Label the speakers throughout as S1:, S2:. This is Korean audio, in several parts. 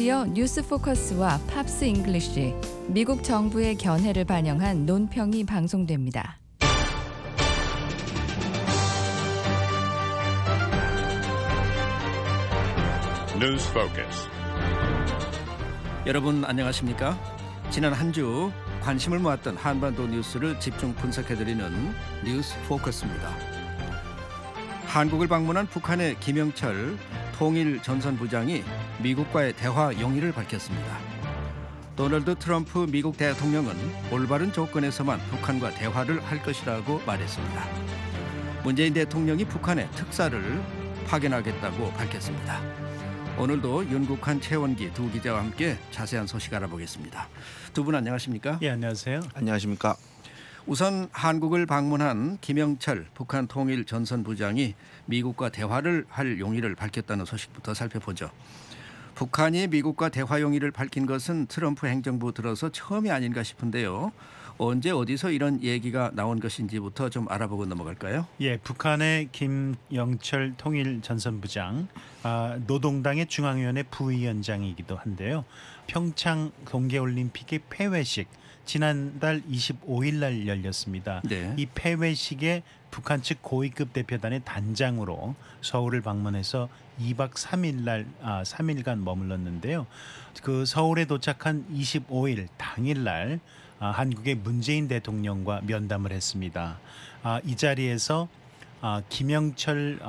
S1: 드디어 뉴스 포커스와 팝스 잉글리쉬, 미국 정부의 견해를 반영한 논평이 방송됩니다.
S2: 뉴스 포커스.
S3: 여러분 안녕하십니까? 지난 한 주 관심을 모았던 한반도 뉴스를 집중 분석해드리는 뉴스 포커스입니다. 한국을 방문한 북한의 김영철 통일 전선부장이 미국과의 대화 용의를 밝혔습니다. 도널드 트럼프 미국 대통령은 올바른 조건에서만 북한과 대화를 할 것이라고 말했습니다. 문재인 대통령이 북한의 특사를 파견하겠다고 밝혔습니다. 오늘도 윤국한, 최원기 두 기자와 함께 자세한 소식 알아보겠습니다. 두 분 안녕하십니까?
S4: 예, 안녕하세요.
S5: 안녕하십니까?
S3: 우선 한국을 방문한 김영철 북한 통일 전선부장이 미국과 대화를 할 용의를 밝혔다는 소식부터 살펴보죠. 북한이 미국과 대화 용의를 밝힌 것은 트럼프 행정부 들어서 처음이 아닌가 싶은데요. 언제 어디서 이런 얘기가 나온 것인지부터 좀 알아보고 넘어갈까요?
S4: 예, 북한의 김영철 통일 전선부장, 노동당의 중앙위원회 부위원장이기도 한데요. 평창 동계올림픽의 폐회식 지난달 25일 날 열렸습니다.
S3: 네.
S4: 이 폐회식에 북한 측 고위급 대표단의 단장으로 서울을 방문해서 2박 3일간 머물렀는데요. 그 서울에 도착한 25일 당일날 한국의 문재인 대통령과 면담을 했습니다. 이 자리에서 김영철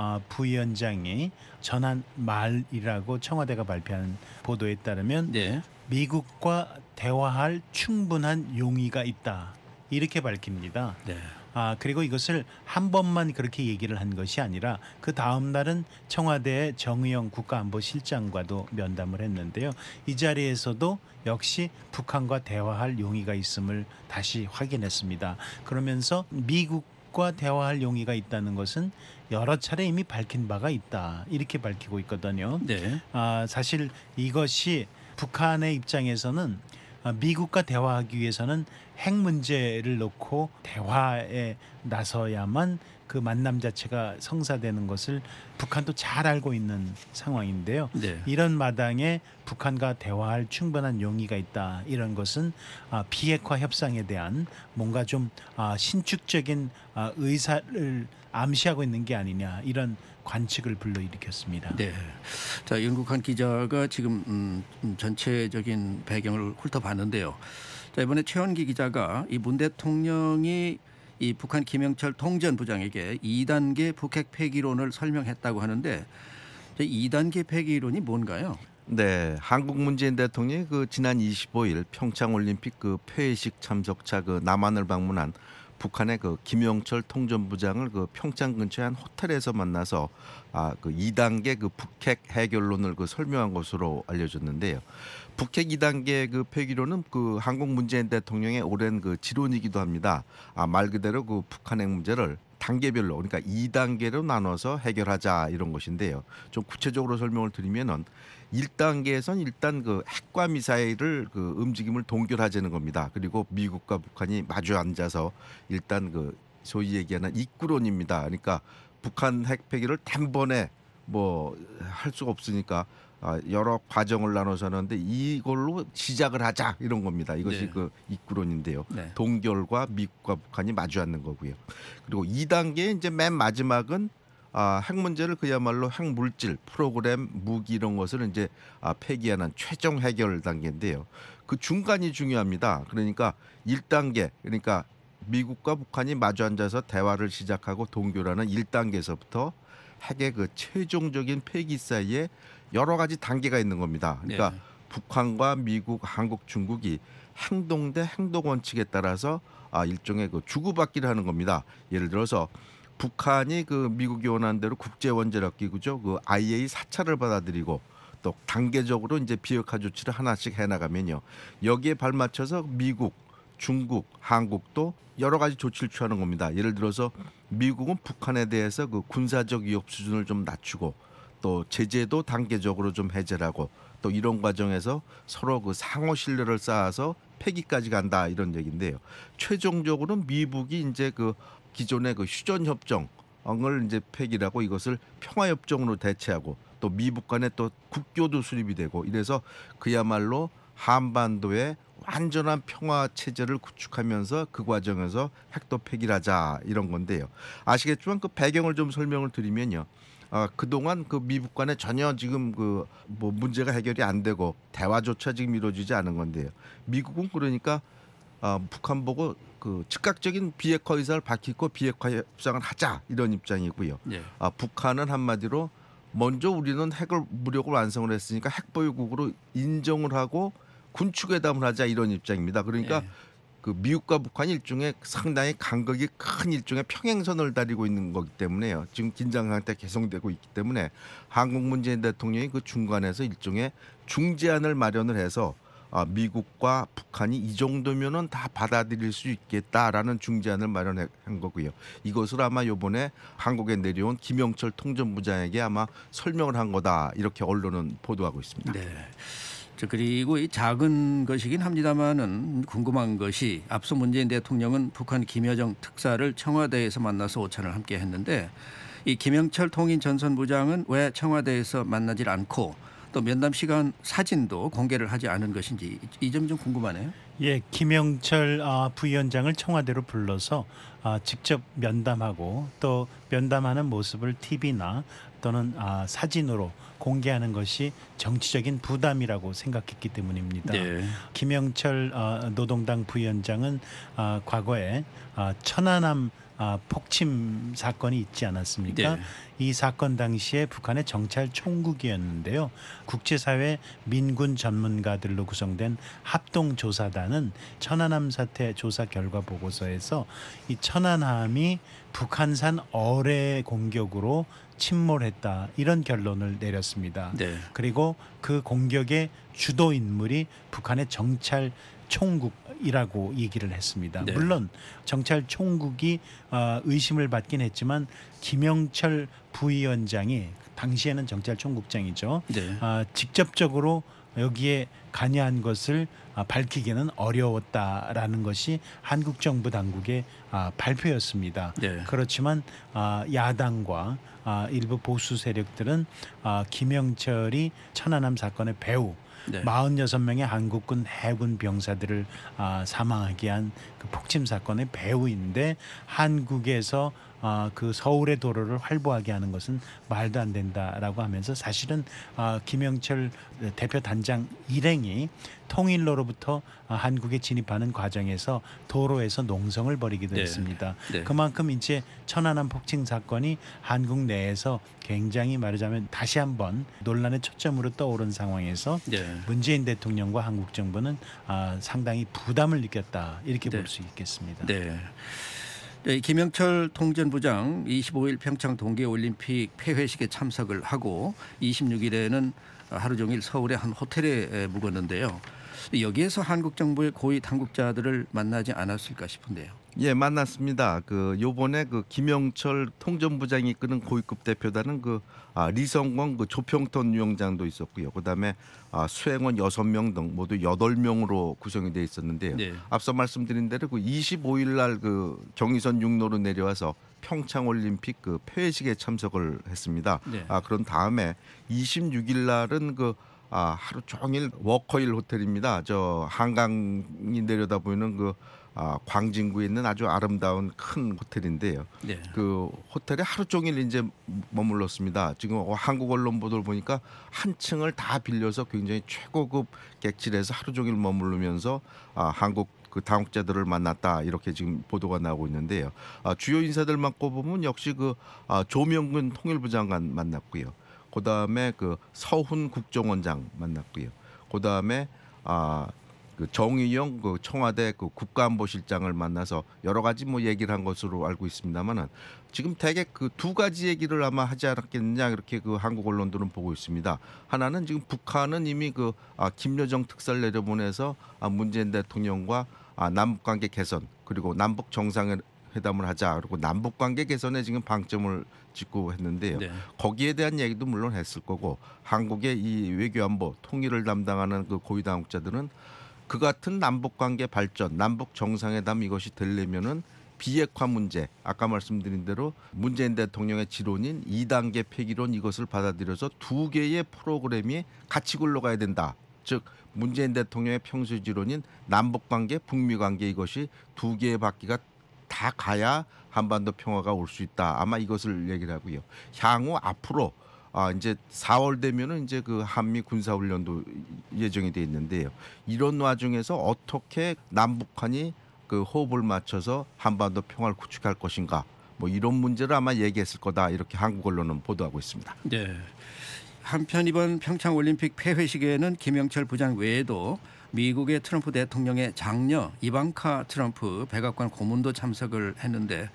S4: 부위원장이 전한 말이라고 청와대가 발표한 보도에 따르면
S3: 네.
S4: 미국과 대화할 충분한 용의가 있다, 이렇게 밝힙니다.
S3: 네.
S4: 그리고 이것을 한 번만 그렇게 얘기를 한 것이 아니라 그 다음 날은 청와대의 정의용 국가안보실장과도 면담을 했는데요. 이 자리에서도 역시 북한과 대화할 용의가 있음을 다시 확인했습니다. 그러면서 미국과 대화할 용의가 있다는 것은 여러 차례 이미 밝힌 바가 있다, 이렇게 밝히고 있거든요.
S3: 네.
S4: 사실 이것이 북한의 입장에서는 미국과 대화하기 위해서는 핵 문제를 놓고 대화에 나서야만 그 만남 자체가 성사되는 것을 북한도 잘 알고 있는 상황인데요.
S3: 네.
S4: 이런 마당에 북한과 대화할 충분한 용의가 있다, 이런 것은 비핵화 협상에 대한 뭔가 좀 신축적인 의사를 암시하고 있는 게 아니냐, 이런 관측을 불러일으켰습니다.
S3: 네. 자, 윤국한 기자가 지금 전체적인 배경을 훑어봤는데요. 자, 이번에 최원기 기자가 이 문 대통령이 이 북한 김영철 통전부장에게 2단계 북핵 폐기론을 설명했다고 하는데, 2단계 폐기론이 뭔가요?
S5: 네, 한국 문재인 대통령이 지난 25일 평창 올림픽 폐회식 참석차 남한을 방문한 북한의 김영철 통전부장을 평창 근처의 한 호텔에서 만나서 2단계 북핵 해결론을 설명한 것으로 알려졌는데요. 북핵 2단계 폐기론은 한국 문재인 대통령의 오랜 지론이기도 합니다. 말 그대로 북한 핵 문제를 단계별로, 그러니까 2단계로 나눠서 해결하자, 이런 것인데요. 좀 구체적으로 설명을 드리면은 1단계에선 일단 핵과 미사일을 움직임을 동결하자는 겁니다. 그리고 미국과 북한이 마주 앉아서 일단 소위 얘기하는 입구론입니다. 그러니까 북한 핵 폐기를 단번에 할 수가 없으니까 여러 과정을 나눠서 하는데 이걸로 시작을 하자, 이런 겁니다. 이것이
S3: 네.
S5: 입구론인데요.
S3: 네.
S5: 동결과 미국과 북한이 마주 앉는 거고요. 그리고 2단계 이제 맨 마지막은 핵 문제를 그야말로 핵 물질, 프로그램, 무기 이런 것을 이제 폐기하는 최종 해결 단계인데요. 그 중간이 중요합니다. 그러니까 1단계, 그러니까 미국과 북한이 마주 앉아서 대화를 시작하고 동결하는 1단계에서부터 핵의 최종적인 폐기 사이에 여러 가지 단계가 있는 겁니다. 그러니까
S3: 네.
S5: 북한과 미국, 한국, 중국이 행동 대 행동 원칙에 따라서 일종의 주고받기를 하는 겁니다. 예를 들어서 북한이 미국이 원하는 대로 국제원자력기구죠, IA 4차를 받아들이고 또 단계적으로 이제 비핵화 조치를 하나씩 해나가면요, 여기에 발맞춰서 미국, 중국, 한국도 여러 가지 조치를 취하는 겁니다. 예를 들어서 미국은 북한에 대해서 군사적 위협 수준을 좀 낮추고 또 제재도 단계적으로 좀 해제하고 또 이런 과정에서 서로 상호 신뢰를 쌓아서 폐기까지 간다, 이런 얘기인데요. 최종적으로 미국이 이제 기존의 휴전 협정을 이제 폐기하고 이것을 평화 협정으로 대체하고 또 미북 간에 또 국교도 수립이 되고 이래서 그야말로 한반도의 완전한 평화 체제를 구축하면서 그 과정에서 핵도 폐기하자 이런 건데요. 아시겠지만 그 배경을 좀 설명을 드리면요. 그동안 그 미북 간에 전혀 지금 그 뭐 문제가 해결이 안 되고 대화조차 지금 이루어지지 않은 건데요. 미국은 그러니까 북한 보고 그 즉각적인 비핵화 의사를 밝히고 비핵화 협상을 하자 이런 입장이고요.
S3: 네.
S5: 북한은 한마디로 먼저 우리는 핵을 무력으로 완성을 했으니까 핵 보유국으로 인정을 하고 군축회담을 하자 이런 입장입니다. 그러니까
S3: 네.
S5: 그 미국과 북한이 일종의 상당히 간극이 큰 일종의 평행선을 다리고 있는 거기 때문에요. 지금 긴장 상태 계속되고 있기 때문에 한국 문재인 대통령이 그 중간에서 일종의 중재안을 마련을 해서 미국과 북한이 이 정도면은 다 받아들일 수 있겠다라는 중재안을 마련한 거고요. 이것을 아마 이번에 한국에 내려온 김영철 통전부장에게 아마 설명을 한 거다 이렇게 언론은 보도하고 있습니다.
S3: 네. 그리고 이 작은 것이긴 합니다만은 궁금한 것이 앞서 문재인 대통령은 북한 김여정 특사를 청와대에서 만나서 오찬을 함께 했는데 이 김영철 통인 전선부장은 왜 청와대에서 만나질 않고 또 면담 시간 사진도 공개를 하지 않은 것인지 이 점 좀 궁금하네요.
S4: 예, 김영철 부위원장을 청와대로 불러서 직접 면담하고 또 면담하는 모습을 TV나 또는 사진으로 공개하는 것이 정치적인 부담이라고 생각했기 때문입니다.
S3: 네.
S4: 김영철 노동당 부위원장은 과거에 천안함 폭침 사건이 있지 않았습니까?
S3: 네.
S4: 이 사건 당시에 북한의 정찰 총국이었는데요. 국제사회 민군 전문가들로 구성된 합동조사단은 천안함 사태 조사 결과 보고서에서 이 천안함이 북한산 어뢰 공격으로 침몰했다 이런 결론을 내렸습니다.
S3: 네.
S4: 그리고 그 공격의 주도 인물이 북한의 정찰 총국이라고 얘기를 했습니다.
S3: 네.
S4: 물론 정찰 총국이 의심을 받긴 했지만 김영철 부위원장이 당시에는 정찰 총국장이죠.
S3: 네.
S4: 직접적으로 여기에 관여한 것을 밝히기는 어려웠다라는 것이 한국 정부 당국의 발표였습니다.
S3: 네.
S4: 그렇지만 야당과 일부 보수 세력들은 김영철이 천안함 사건의 배후
S3: 네.
S4: 46명의 한국군 해군 병사들을 사망하게 한 그 폭침 사건의 배후인데 한국에서 그 서울의 도로를 활보하게 하는 것은 말도 안 된다라고 하면서 사실은 김영철 대표 단장 일행이 통일로로부터 한국에 진입하는 과정에서 도로에서 농성을 벌이기도
S3: 네.
S4: 했습니다.
S3: 네.
S4: 그만큼 이제 천안함 폭침 사건이 한국 내에서 굉장히 말하자면 다시 한번 논란의 초점으로 떠오른 상황에서
S3: 네.
S4: 문재인 대통령과 한국 정부는 상당히 부담을 느꼈다 이렇게
S3: 네.
S4: 볼 수 있겠습니다.
S3: 네. 네, 김영철 통전부장 25일 평창 동계올림픽 폐회식에 참석을 하고 26일에는 하루 종일 서울의 한 호텔에 묵었는데요. 여기에서 한국 정부의 고위 당국자들을 만나지 않았을까 싶은데요.
S5: 예, 만났습니다. 요번에 김영철 통전부장이 이끄는 고위급 대표단은 리성광 조평턴 위원장도 있었고요. 그다음에 수행원 6명 등 모두 8명으로 구성이 돼 있었는데요.
S3: 네.
S5: 앞서 말씀드린 대로 25일 날 경의선 육로로 내려와서 평창 올림픽 폐회식에 참석을 했습니다.
S3: 네.
S5: 그런 다음에 26일 날은 하루 종일 워커힐 호텔입니다. 저 한강이 내려다 보이는 광진구에 있는 아주 아름다운 큰 호텔인데요.
S3: 네.
S5: 그 호텔에 하루 종일 이제 머물렀습니다. 지금 한국 언론 보도를 보니까 한 층을 다 빌려서 굉장히 최고급 객실에서 하루 종일 머무르면서 한국 당국자들을 만났다 이렇게 지금 보도가 나오고 있는데요. 주요 인사들만 꼽으면 역시 조명근 통일부 장관 만났고요. 그다음에 서훈 국정원장 만났고요. 그다음에 정의용 청와대 국가안보실장을 만나서 여러 가지 얘기를 한 것으로 알고 있습니다만은 지금 대개 두 가지 얘기를 아마 하지 않았겠느냐 이렇게 한국 언론들은 보고 있습니다. 하나는 지금 북한은 이미 김여정 특사를 내려보내서 문재인 대통령과 남북관계 개선 그리고 남북 정상회담을 하자 그리고 남북관계 개선에 지금 방점을 짓고 했는데요.
S3: 네.
S5: 거기에 대한 얘기도 물론 했을 거고 한국의 이 외교안보 통일을 담당하는 고위 당국자들은 그 같은 남북관계 발전, 남북 정상회담 이것이 되려면은 비핵화 문제, 아까 말씀드린 대로 문재인 대통령의 지론인 2단계 폐기론 이것을 받아들여서 두 개의 프로그램이 같이 굴러가야 된다. 즉 문재인 대통령의 평소 지론인 남북관계, 북미관계 이것이 두 개의 바퀴가 다 가야 한반도 평화가 올 수 있다. 아마 이것을 얘기를 하고요. 향후 앞으로 이제 4월 되면은 이제 그 한미 군사훈련도 예정이 돼 있는데요. 이런 와중에서 어떻게 남북한이 그 호흡을 맞춰서 한반도 평화를 구축할 것인가, 뭐 이런 문제를 아마 얘기했을 거다 이렇게 한국 언론은 보도하고 있습니다.
S3: 네. 한편 이번 평창 올림픽 폐회식에는 김영철 부장 외에도 미국의 트럼프 대통령의 장녀 이방카 트럼프 백악관 고문도 참석을 했는데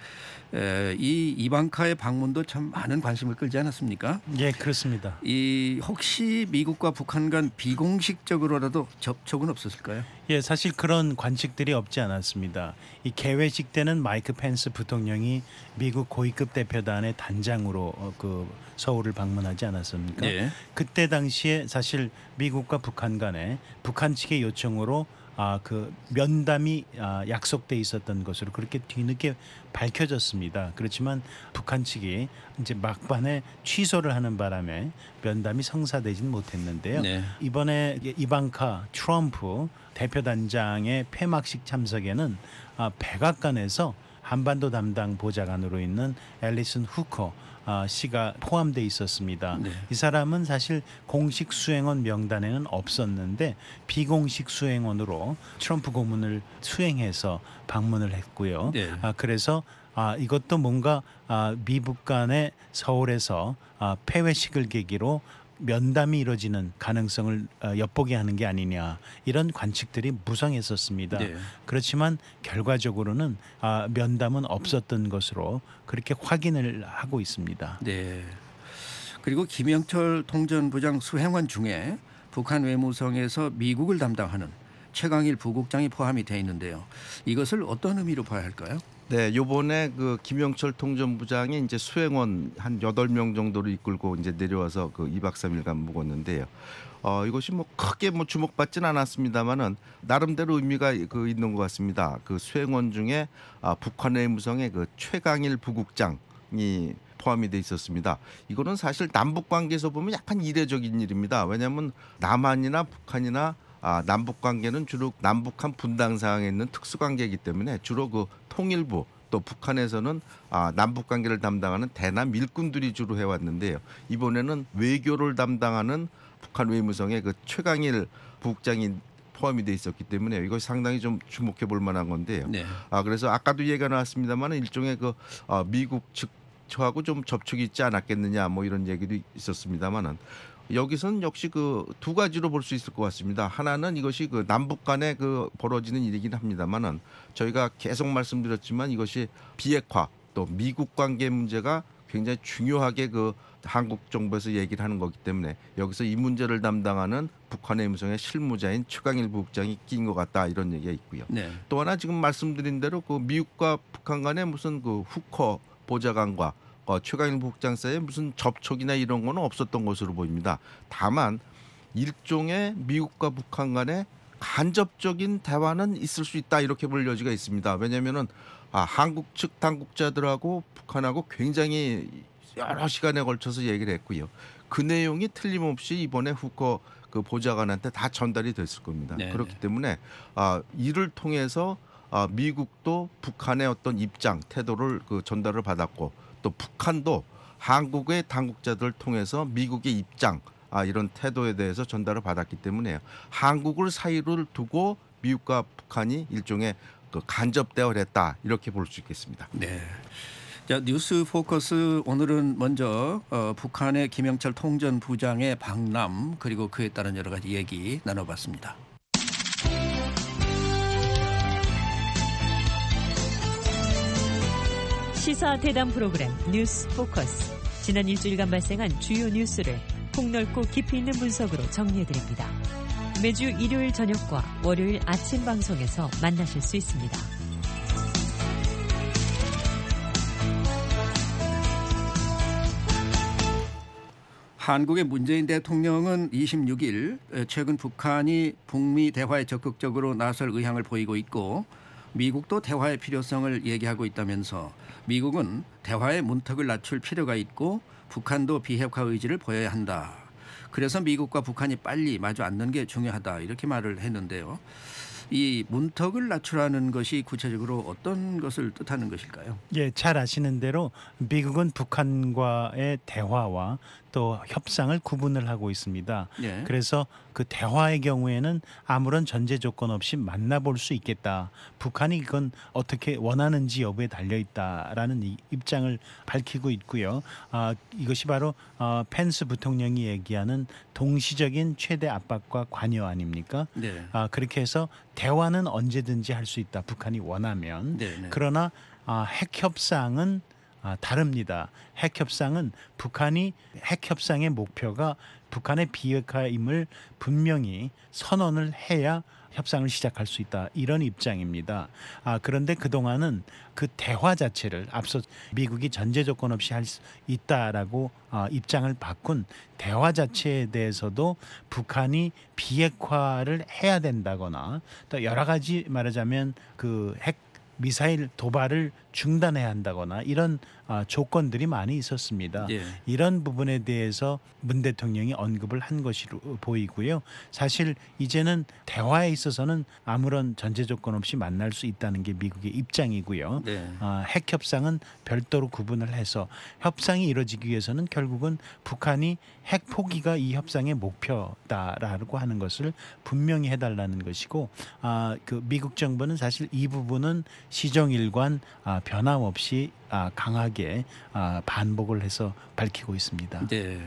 S3: 이 이방카의 방문도 참 많은 관심을 끌지 않았습니까?
S4: 예, 그렇습니다.
S3: 이 혹시 미국과 북한 간 비공식적으로라도 접촉은 없었을까요?
S4: 예, 사실 그런 관측들이 없지 않았습니다. 이 개회식 때는 마이크 펜스 부통령이 미국 고위급 대표단의 단장으로 그 서울을 방문하지 않았습니까?
S3: 네.
S4: 그때 당시에 사실 미국과 북한 간에 북한 측의 요청으로 그 면담이 약속돼 있었던 것으로 그렇게 뒤늦게 밝혀졌습니다. 그렇지만 북한 측이 이제 막판에 취소를 하는 바람에 면담이 성사되진 못했는데요.
S3: 네.
S4: 이번에 이방카 트럼프 대표단장의 폐막식 참석에는 백악관에서 한반도 담당 보좌관으로 있는 앨리슨 후커 씨가 포함돼 있었습니다.
S3: 네.
S4: 이 사람은 사실 공식 수행원 명단에는 없었는데 비공식 수행원으로 트럼프 고문을 수행해서 방문을 했고요.
S3: 네.
S4: 그래서 이것도 뭔가 미북 간의 서울에서 폐회식을 계기로 면담이 이루어지는 가능성을 엿보게 하는 게 아니냐 이런 관측들이 무성했었습니다.
S3: 네.
S4: 그렇지만 결과적으로는 면담은 없었던 것으로 그렇게 확인을 하고 있습니다.
S3: 네. 그리고 김영철 통전부장 수행원 중에 북한 외무성에서 미국을 담당하는 최강일 부국장이 포함이 돼 있는데요. 이것을 어떤 의미로 봐야 할까요?
S5: 네, 요번에 그 김영철 통전부장이 이제 수행원 한 8명 정도를 이끌고 이제 내려와서 그 2박 3일간 묵었는데요. 이것이 뭐 크게 뭐 주목받지는 않았습니다만은 나름대로 의미가 그 있는 것 같습니다. 그 수행원 중에 북한 외무성의 그 최강일 부국장이 포함이 돼 있었습니다. 이거는 사실 남북 관계에서 보면 약간 이례적인 일입니다. 왜냐하면 남한이나 북한이나 남북 관계는 주로 남북한 분당 상황에 있는 특수 관계이기 때문에 주로 그 통일부 또 북한에서는 남북 관계를 담당하는 대남 일꾼들이 주로 해왔는데요. 이번에는 외교를 담당하는 북한 외무성의 그 최강일 부국장이 포함이 돼 있었기 때문에 이것이 상당히 좀 주목해 볼 만한 건데요.
S3: 네.
S5: 그래서 아까도 얘기가 나왔습니다만 일종의 그 미국 측하고 좀 접촉이 있지 않았겠느냐 뭐 이런 얘기도 있었습니다만은. 여기서는 역시 그 두 가지로 볼 수 있을 것 같습니다. 하나는 이것이 그 남북 간에 그 벌어지는 일이긴 합니다만은 저희가 계속 말씀드렸지만 이것이 비핵화 또 미국 관계 문제가 굉장히 중요하게 그 한국 정부에서 얘기를 하는 거기 때문에 여기서 이 문제를 담당하는 북한의 외무성의 실무자인 최강일 부국장이 끼인 것 같다 이런 얘기가 있고요.
S3: 네.
S5: 또 하나 지금 말씀드린 대로 그 미국과 북한 간에 무슨 그 후커 보좌관과 최강일 부국장 사이에 무슨 접촉이나 이런 거는 없었던 것으로 보입니다. 다만 일종의 미국과 북한 간의 간접적인 대화는 있을 수 있다 이렇게 볼 여지가 있습니다. 왜냐하면은 한국 측 당국자들하고 북한하고 굉장히 여러 시간에 걸쳐서 얘기를 했고요. 그 내용이 틀림없이 이번에 후커 그 보좌관한테 다 전달이 됐을 겁니다.
S3: 네네.
S5: 그렇기 때문에 이를 통해서 미국도 북한의 어떤 입장, 태도를 그 전달을 받았고 또 북한도 한국의 당국자들을 통해서 미국의 입장, 이런 태도에 대해서 전달을 받았기 때문에 한국을 사이를 두고 미국과 북한이 일종의 그 간접 대화를 했다 이렇게 볼 수 있겠습니다.
S3: 네. 자, 뉴스 포커스 오늘은 먼저 북한의 김영철 통전부장의 방남 그리고 그에 따른 여러 가지 얘기 나눠봤습니다.
S6: 시사 대담 프로그램 뉴스 포커스. 지난 일주일간 발생한 주요 뉴스를 폭넓고 깊이 있는 분석으로 정리해드립니다. 매주 일요일 저녁과 월요일 아침 방송에서 만나실 수 있습니다.
S3: 한국의 문재인 대통령은 26일 최근 북한이 북미 대화에 적극적으로 나설 의향을 보이고 있고 미국도 대화의 필요성을 얘기하고 있다면서 미국은 대화의 문턱을 낮출 필요가 있고 북한도 비핵화 의지를 보여야 한다. 그래서 미국과 북한이 빨리 마주 앉는 게 중요하다. 이렇게 말을 했는데요. 이 문턱을 낮추라는 것이 구체적으로 어떤 것을 뜻하는 것일까요?
S4: 예, 잘 아시는 대로 미국은 북한과의 대화와 또 협상을 구분을 하고 있습니다.
S3: 예.
S4: 그래서 그 대화의 경우에는 아무런 전제 조건 없이 만나볼 수 있겠다. 북한이 그건 어떻게 원하는지 여부에 달려 있다라는 입장을 밝히고 있고요. 이것이 바로 펜스 부통령이 얘기하는 동시적인 최대 압박과 관여 아닙니까?
S3: 네.
S4: 그렇게 해서 대화는 언제든지 할 수 있다. 북한이 원하면.
S3: 네.
S4: 그러나 핵 협상은 다릅니다. 핵 협상은 북한이 핵 협상의 목표가 북한의 비핵화임을 분명히 선언을 해야 협상을 시작할 수 있다. 이런 입장입니다. 그런데 그동안은 그 대화 자체를 앞서 미국이 전제 조건 없이 할 수 있다라고 입장을 바꾼 대화 자체에 대해서도 북한이 비핵화를 해야 된다거나 또 여러 가지 말하자면 그 핵 미사일 도발을 중단해야 한다거나 이런 조건들이 많이 있었습니다.
S3: 예.
S4: 이런 부분에 대해서 문 대통령이 언급을 한 것으로 보이고요. 사실 이제는 대화에 있어서는 아무런 전제 조건 없이 만날 수 있다는 게 미국의 입장이고요.
S3: 네.
S4: 핵 협상은 별도로 구분을 해서 협상이 이루어지기 위해서는 결국은 북한이 핵 포기가 이 협상의 목표다라고 하는 것을 분명히 해달라는 것이고 그 미국 정부는 사실 이 부분은 시정일관 변함없이 강하게 반복을 해서 밝히고 있습니다.
S3: 네.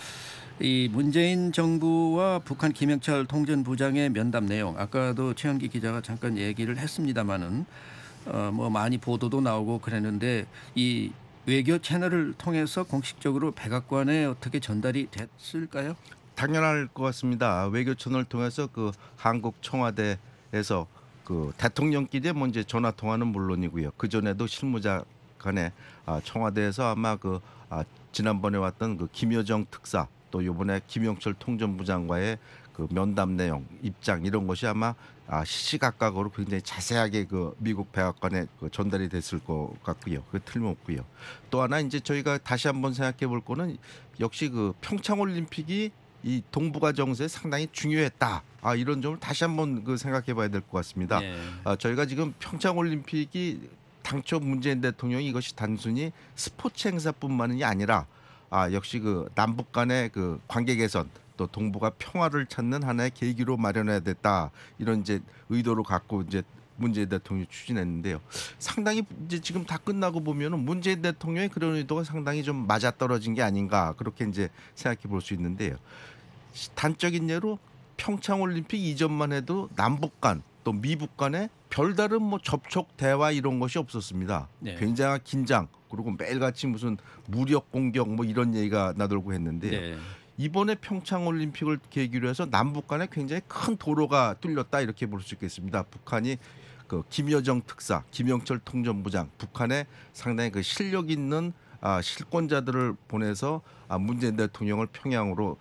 S3: 이 문재인 정부와 북한 김영철 통전부장의 면담 내용 아까도 최현기 기자가 잠깐 얘기를 했습니다마는 뭐 많이 보도도 나오고 그랬는데 이 외교 채널을 통해서 공식적으로 백악관에 어떻게 전달이 됐을까요?
S5: 당연할 것 같습니다. 외교 채널을 통해서 그 한국 청와대에서 그 대통령끼리 먼저 전화 통화는 물론이고요. 그 전에도 실무자 간에 청와대에서 아마 그 지난번에 왔던 그 김여정 특사 또 이번에 김영철 통전부장과의 그 면담 내용, 입장 이런 것이 아마 시시각각으로 굉장히 자세하게 그 미국 백악관에 그 전달이 됐을 것 같고요. 그 틀림없고요. 또 하나 이제 저희가 다시 한번 생각해 볼 거는 역시 그 평창 올림픽이 이 동북아 정세에 상당히 중요했다. 이런 점을 다시 한번 그 생각해 봐야 될 것 같습니다.
S3: 네.
S5: 저희가 지금 평창 올림픽이 당초 문재인 대통령이 이것이 단순히 스포츠 행사뿐만이 아니라 역시 그 남북 간의 그 관계 개선 또 동북아 평화를 찾는 하나의 계기로 마련해야 됐다. 이런 이제 의도를 갖고 이제 문재인 대통령이 추진했는데요. 상당히 이제 지금 다 끝나고 보면은 문재인 대통령의 그런 의도가 상당히 좀 맞아떨어진 게 아닌가 그렇게 이제 생각해 볼 수 있는데요. 단적인 예로 평창 올림픽 이전만 해도 남북 간 또 미북 간에 별다른 뭐 접촉 대화 이런 것이 없었습니다.
S3: 네.
S5: 굉장한 긴장 그리고 매일같이 무슨 무력 공격 뭐 이런 얘기가 나돌고 했는데요.
S3: 네.
S5: 이번에 평창 올림픽을 계기로 해서 남북 간에 굉장히 큰 도로가 뚫렸다 이렇게 볼 수 있겠습니다. 북한이 그 김여정 특사, 김영철 통전부장, 북한에 상당히 그 실력 있는 실권자들을 보내서 문재인 대통령을 평양으로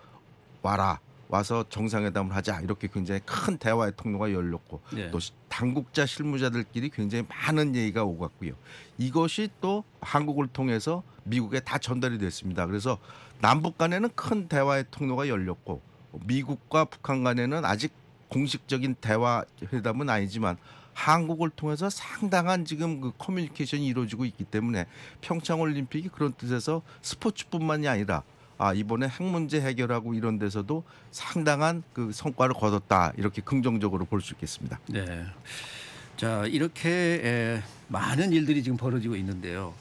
S5: 와서 정상회담을 하자 이렇게 굉장히 큰 대화의 통로가 열렸고
S3: 네.
S5: 또 당국자 실무자들끼리 굉장히 많은 얘기가 오갔고요. 이것이 또 한국을 통해서 미국에 다 전달이 됐습니다. 그래서 남북 간에는 큰 대화의 통로가 열렸고 미국과 북한 간에는 아직 공식적인 대화 회담은 아니지만 한국을 통해서 상당한 지금 그 커뮤니케이션이 이루어지고 있기 때문에 평창 올림픽이 그런 뜻에서 스포츠뿐만이 아니라 이번에 핵 문제 해결하고 이런 데서도 상당한 그 성과를 거뒀다 이렇게 긍정적으로 볼 수 있겠습니다.
S3: 네. 자, 이렇게 많은 일들이 지금 벌어지고 있는데요.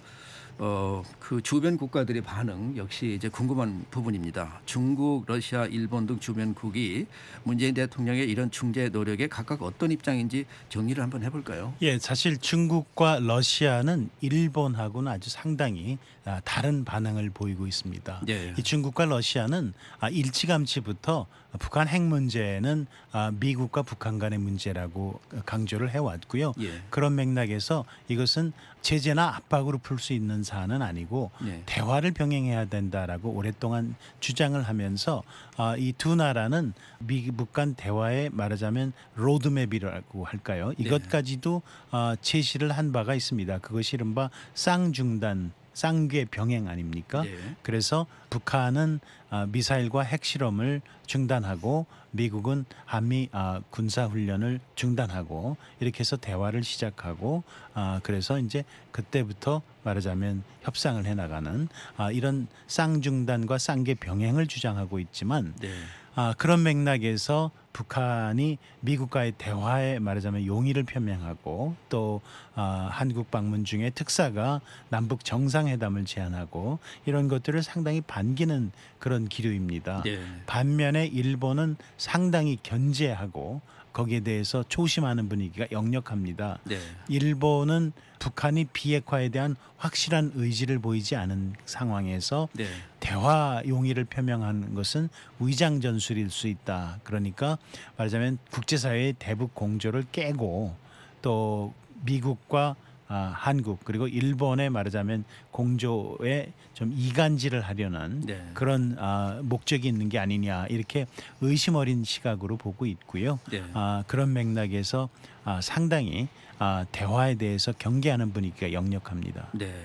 S3: 그 주변 국가들의 반응 역시 이제 궁금한 부분입니다. 중국, 러시아, 일본 등 주변국이 문재인 대통령의 이런 중재 노력에 각각 어떤 입장인지 정리를 한번 해볼까요?
S4: 예, 사실 중국과 러시아는 일본하고는 아주 상당히 다른 반응을 보이고 있습니다.
S3: 예.
S4: 이 중국과 러시아는 일찌감치부터 북한 핵 문제는 미국과 북한 간의 문제라고 강조를 해왔고요.
S3: 예.
S4: 그런 맥락에서 이것은 제재나 압박으로 풀 수 있는 만난 사안은 아니고
S3: 네.
S4: 대화를 병행해야 된다라고 오랫동안 주장을 하면서 이 두 나라는 미국 간 대화에 말하자면 로드맵이라고 할까요? 이것까지도 제시를 한 바가 있습니다. 그것이 이른바 쌍중단 쌍궤 병행 아닙니까?
S3: 네.
S4: 그래서 북한은 미사일과 핵실험을 중단하고 미국은 한미 군사훈련을 중단하고 이렇게 해서 대화를 시작하고 그래서 이제 그때부터 말하자면 협상을 해나가는 이런 쌍중단과 쌍궤 병행을 주장하고 있지만
S3: 네.
S4: 그런 맥락에서 북한이 미국과의 대화에 말하자면 용의를 표명하고 또 한국 방문 중에 특사가 남북 정상회담을 제안하고 이런 것들을 상당히 반기는 그런 기류입니다.
S3: 네.
S4: 반면에 일본은 상당히 견제하고 거기에 대해서 조심하는 분위기가 역력합니다.
S3: 네.
S4: 일본은 북한이 비핵화에 대한 확실한 의지를 보이지 않은 상황에서
S3: 네.
S4: 대화 용의를 표명하는 것은 위장 전술일 수 있다. 그러니까 말하자면 국제사회의 대북 공조를 깨고 또 미국과 한국 그리고 일본에 말하자면 공조에 좀 이간질을 하려는
S3: 네.
S4: 그런 목적이 있는 게 아니냐 이렇게 의심 어린 시각으로 보고 있고요.
S3: 네.
S4: 그런 맥락에서 상당히 대화에 대해서 경계하는 분위기가 역력합니다.
S3: 네.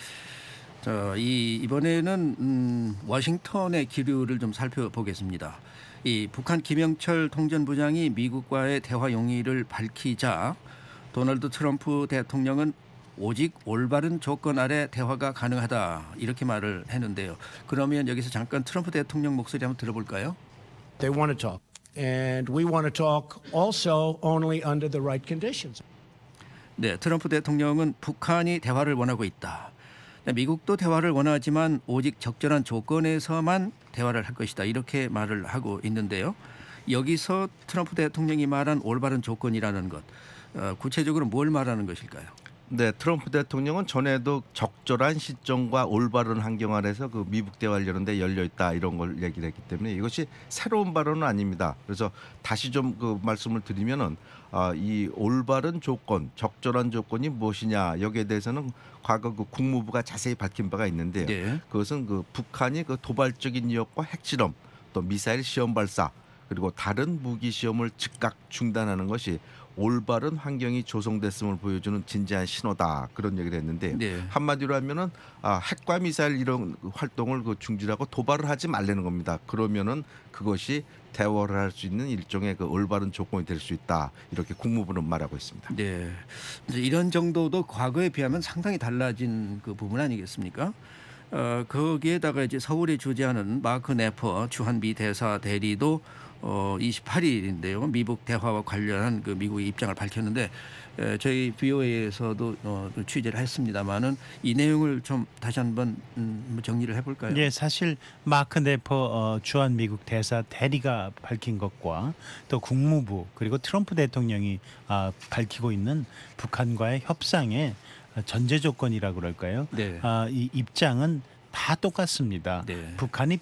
S3: 자, 이번에는 워싱턴의 기류를 좀 살펴보겠습니다. 이 북한 김영철 통전부장이 미국과의 대화 용의를 밝히자 도널드 트럼프 대통령은 오직 올바른 조건 아래 대화가 가능하다 이렇게 말을 했는데요. 그러면 여기서 잠깐 트럼프 대통령 목소리 한번 들어볼까요?
S7: They want to talk. And we want to talk also only under the right conditions.
S3: 네, 트럼프 대통령은 북한이 대화를 원하고 있다. 미국도 대화를 원하지만 오직 적절한 조건에서만 대화를 할 것이다. 이렇게 말을 하고 있는데요. 여기서 트럼프 대통령이 말한 올바른 조건이라는 것, 구체적으로 뭘 말하는 것일까요?
S5: 네, 트럼프 대통령은 전에도 적절한 시점과 올바른 환경 아래서 그 미국 대화를 여는데 열려 있다 이런 걸 얘기를 했기 때문에 이것이 새로운 발언은 아닙니다. 그래서 다시 좀 그 말씀을 드리면은 이 올바른 조건, 적절한 조건이 무엇이냐 여기에 대해서는 과거 그 국무부가 자세히 밝힌 바가 있는데요.
S3: 네.
S5: 그것은 그 북한이 그 도발적인 위협과 핵실험, 또 미사일 시험 발사 그리고 다른 무기 시험을 즉각 중단하는 것이 올바른 환경이 조성됐음을 보여주는 진지한 신호다 그런 얘기를 했는데
S3: 네.
S5: 한마디로 하면은 핵과 미사일 이런 활동을 그 중지하고 도발을 하지 말라는 겁니다. 그러면은 그것이 대화를 할 수 있는 일종의 그 올바른 조건이 될 수 있다 이렇게 국무부는 말하고 있습니다.
S3: 네, 이제 이런 정도도 과거에 비하면 상당히 달라진 그 부분 아니겠습니까? 거기에다가 이제 서울에 주재하는 마크 네퍼 주한미 대사 대리도 28일인데요. 미국 대화와 관련한 그 미국의 입장을 밝혔는데 저희 BOA에서도 취재를 했습니다만은 이 내용을 좀 다시 한번 정리를 해볼까요?
S4: 예, 사실 마크 네퍼 주한 미국 대사 대리가 밝힌 것과 또 국무부 그리고 트럼프 대통령이 밝히고 있는 북한과의 협상의 전제 조건이라고 그럴까요?
S3: 네.
S4: 이 입장은 다 똑같습니다.
S3: 네.
S4: 북한이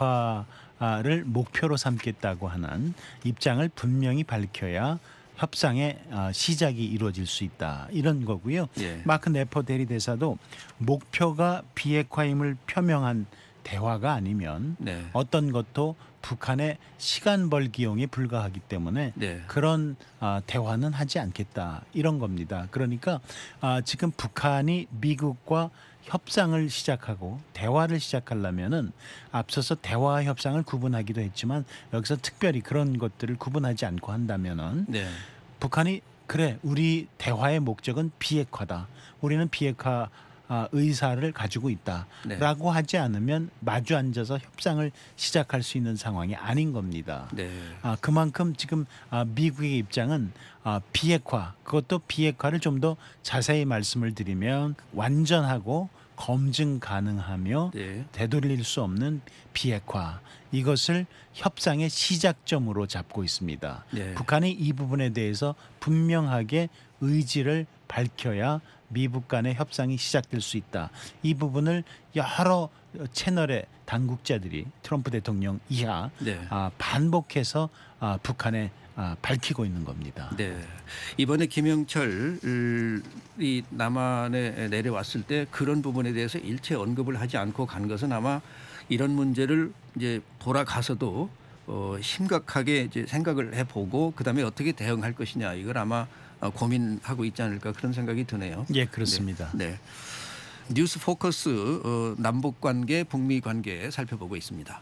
S4: 비핵화를 목표로 삼겠다고 하는 입장을 분명히 밝혀야 협상의 시작이 이루어질 수 있다. 이런 거고요.
S3: 예.
S4: 마크 네퍼 대리대사도 목표가 비핵화임을 표명한 대화가 아니면
S3: 네.
S4: 어떤 것도 북한의 시간 벌기용에 불과하기 때문에
S3: 네.
S4: 그런 대화는 하지 않겠다. 이런 겁니다. 그러니까 지금 북한이 미국과 협상을 시작하고 대화를 시작하려면은 앞서서 대화와 협상을 구분하기도 했지만 여기서 특별히 그런 것들을 구분하지 않고 한다면은
S3: 네.
S4: 북한이 그래 우리 대화의 목적은 비핵화다. 우리는 비핵화 의사를 가지고 있다라고
S3: 네.
S4: 하지 않으면 마주 앉아서 협상을 시작할 수 있는 상황이 아닌 겁니다.
S3: 네.
S4: 그만큼 지금 미국의 입장은 비핵화 그것도 비핵화를 좀 더 자세히 말씀을 드리면 완전하고 검증 가능하며
S3: 네.
S4: 되돌릴 수 없는 비핵화 이것을 협상의 시작점으로 잡고 있습니다.
S3: 네.
S4: 북한이 이 부분에 대해서 분명하게 의지를 밝혀야 미국 간의 협상이 시작될 수 있다. 이 부분을 여러 채널의 당국자들이 트럼프 대통령 이하
S3: 네.
S4: 반복해서 북한에 밝히고 있는 겁니다.
S3: 네. 이번에 김영철이 남한에 내려왔을 때 그런 부분에 대해서 일체 언급을 하지 않고 간 것은 아마 이런 문제를 이제 돌아가서도 심각하게 이제 생각을 해보고 그다음에 어떻게 대응할 것이냐 이걸 아마 고민하고 있지 않을까 그런 생각이 드네요.
S4: 예, 그렇습니다.
S3: 네. 뉴스 포커스 남북 관계, 북미 관계 살펴보고 있습니다.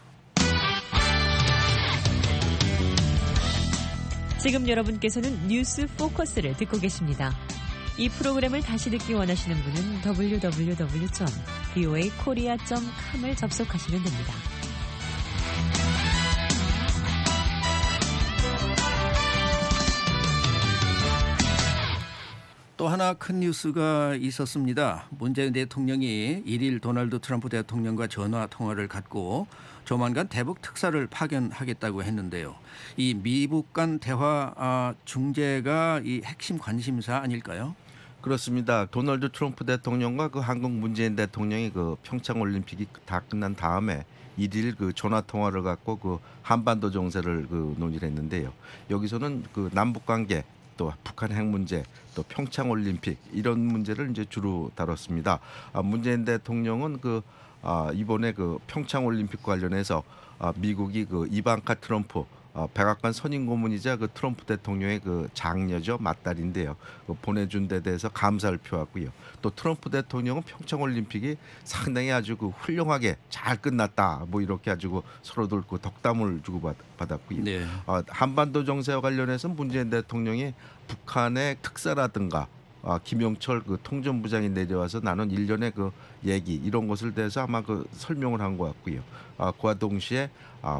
S6: 지금 여러분께서는 뉴스 포커스를 듣고 계십니다. 이 프로그램을 다시 듣기 원하시는 분은 www.voakorea.com을 접속하시면 됩니다.
S3: 또 하나 큰 뉴스가 있었습니다. 문재인 대통령이 1일 도널드 트럼프 대통령과 전화 통화를 갖고 조만간 대북 특사를 파견하겠다고 했는데요. 이 미북 간 대화 중재가 이 핵심 관심사 아닐까요?
S5: 그렇습니다. 도널드 트럼프 대통령과 그 한국 문재인 대통령이 그 평창 올림픽이 다 끝난 다음에 1일 그 전화 통화를 갖고 그 한반도 정세를 그 논의를 했는데요. 여기서는 그 남북 관계 또 북한 핵 문제, 또 평창 올림픽 이런 문제를 이제 주로 다뤘습니다. 문재인 대통령은 이번에 그 평창 올림픽 관련해서 미국이 그 이방카 트럼프 백악관 선임 고문이자 그 트럼프 대통령의 그 장녀죠, 맏딸인데요. 보내준 데 대해서 감사를 표하고요. 또 트럼프 대통령은 평창 올림픽이 상당히 아주 그 훌륭하게 잘 끝났다. 뭐 이렇게 아주 서로들 그 덕담을 주고 받았고요.
S3: 네.
S5: 한반도 정세와 관련해서 문재인 대통령이 북한의 특사라든가 김영철 그 통전부장이 내려와서 나눈 일련의 그 얘기 이런 것을 대해서 아마 그 설명을 한 것 같고요. 그와 동시에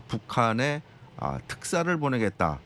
S5: 북한의 특사를 보내겠다.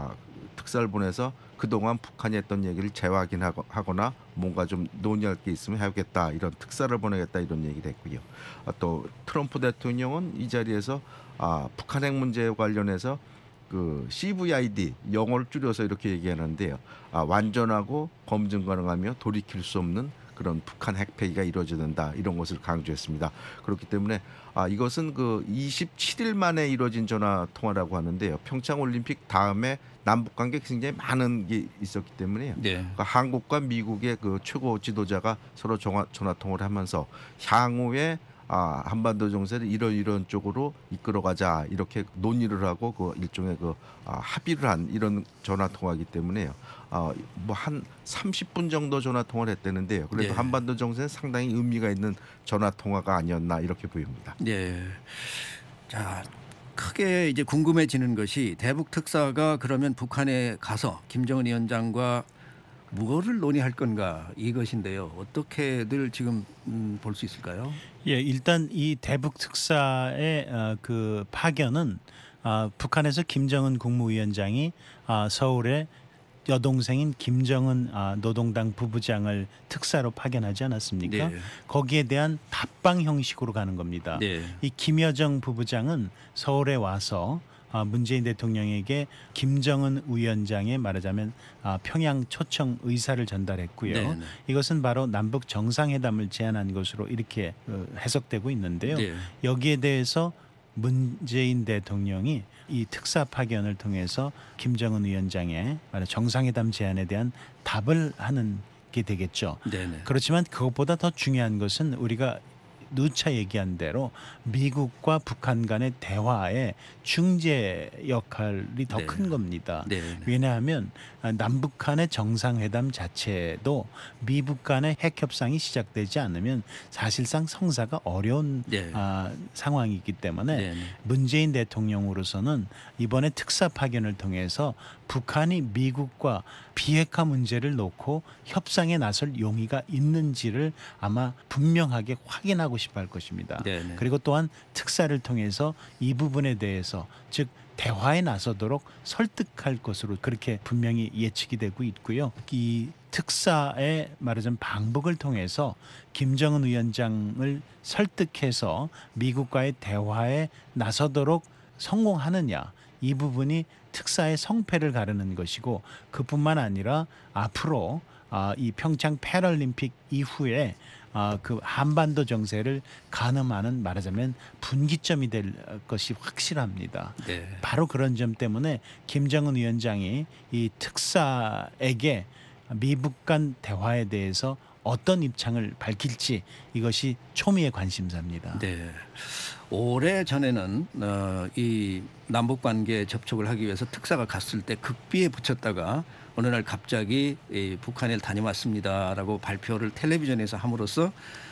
S5: 특사를 보내서 그동안 북한이 했던 얘기를 재확인하거나 뭔가 좀 논의할 게 있으면 해야겠다. 이런 특사를 보내겠다. 이런 얘기를 했고요. 또 트럼프 대통령은 이 자리에서 북한 핵 문제에 관련해서 그 CVID 영어를 줄여서 이렇게 얘기하는데요. 완전하고 검증 가능하며 돌이킬 수 없는 그런 북한 핵폐기가 이루어져야 된다. 이런 것을 강조했습니다. 그렇기 때문에 이것은 그 27일 만에 이루어진 전화 통화라고 하는데요. 평창 올림픽 다음에 남북 관계 굉장히 많은 게 있었기 때문에요.
S3: 네.
S5: 그러니까 한국과 미국의 그 최고 지도자가 서로 전화 통화를 하면서 향후에 한반도 정세를 이런 쪽으로 이끌어가자 이렇게 논의를 하고 그 일종의 그 합의를 한 이런 전화 통화이기 때문에요. 뭐 한 30분 정도 전화 통화를 했다는데요. 그래도
S3: 네.
S5: 한반도 정세는 상당히 의미가 있는 전화 통화가 아니었나 이렇게 보입니다.
S3: 네. 자, 크게 이제 궁금해지는 것이 대북 특사가 그러면 북한에 가서 김정은 위원장과 무엇을 논의할 건가 이것인데요. 어떻게들 지금 볼 수 있을까요?
S4: 예, 일단 이 대북 특사의 그 파견은 북한에서 김정은 국무위원장이 서울에 여동생인 김정은 노동당 부부장을 특사로 파견하지 않았습니까?
S3: 네.
S4: 거기에 대한 답방 형식으로 가는 겁니다.
S3: 네.
S4: 이 김여정 부부장은 서울에 와서 문재인 대통령에게 김정은 위원장의 말하자면 평양 초청 의사를 전달했고요.
S3: 네.
S4: 이것은 바로 남북 정상회담을 제안한 것으로 이렇게 해석되고 있는데요.
S3: 네.
S4: 여기에 대해서 문재인 대통령이 이 특사 파견을 통해서 김정은 위원장의 정상회담 제안에 대한 답을 하는 게 되겠죠.
S3: 네.
S4: 그렇지만 그것보다 더 중요한 것은 우리가 누차 얘기한 대로 미국과 북한 간의 대화의 중재 역할이 더 큰 겁니다.
S3: 네.
S4: 왜냐하면 남북 간의 정상회담 자체도 미북 간의 핵 협상이 시작되지 않으면 사실상 성사가 어려운
S3: 네.
S4: 상황이기 때문에
S3: 네.
S4: 문재인 대통령으로서는 이번에 특사 파견을 통해서 북한이 미국과 비핵화 문제를 놓고 협상에 나설 용의가 있는지를 아마 분명하게 확인하고 싶어 할 것입니다.
S3: 네네.
S4: 그리고 또한 특사를 통해서 이 부분에 대해서 즉 대화에 나서도록 설득할 것으로 그렇게 분명히 예측이 되고 있고요. 이 특사의 말하자면 방북을 통해서 김정은 위원장을 설득해서 미국과의 대화에 나서도록 성공하느냐 이 부분이 특사의 성패를 가르는 것이고 그뿐만 아니라 앞으로 이 평창 패럴림픽 이후에 그 한반도 정세를 가늠하는 말하자면 분기점이 될 것이 확실합니다.
S3: 네.
S4: 바로 그런 점 때문에 김정은 위원장이 이 특사에게 미북 간 대화에 대해서 어떤 입장을 밝힐지 이것이 초미의 관심사입니다.
S3: 네. 오래 전에는 이 남북 관계 접촉을 하기 위해서 특사가 갔을 때 극비에 붙였다가 어느 날 갑자기 북한에 다녀왔습니다라고 발표를 텔레비전에서 함으로써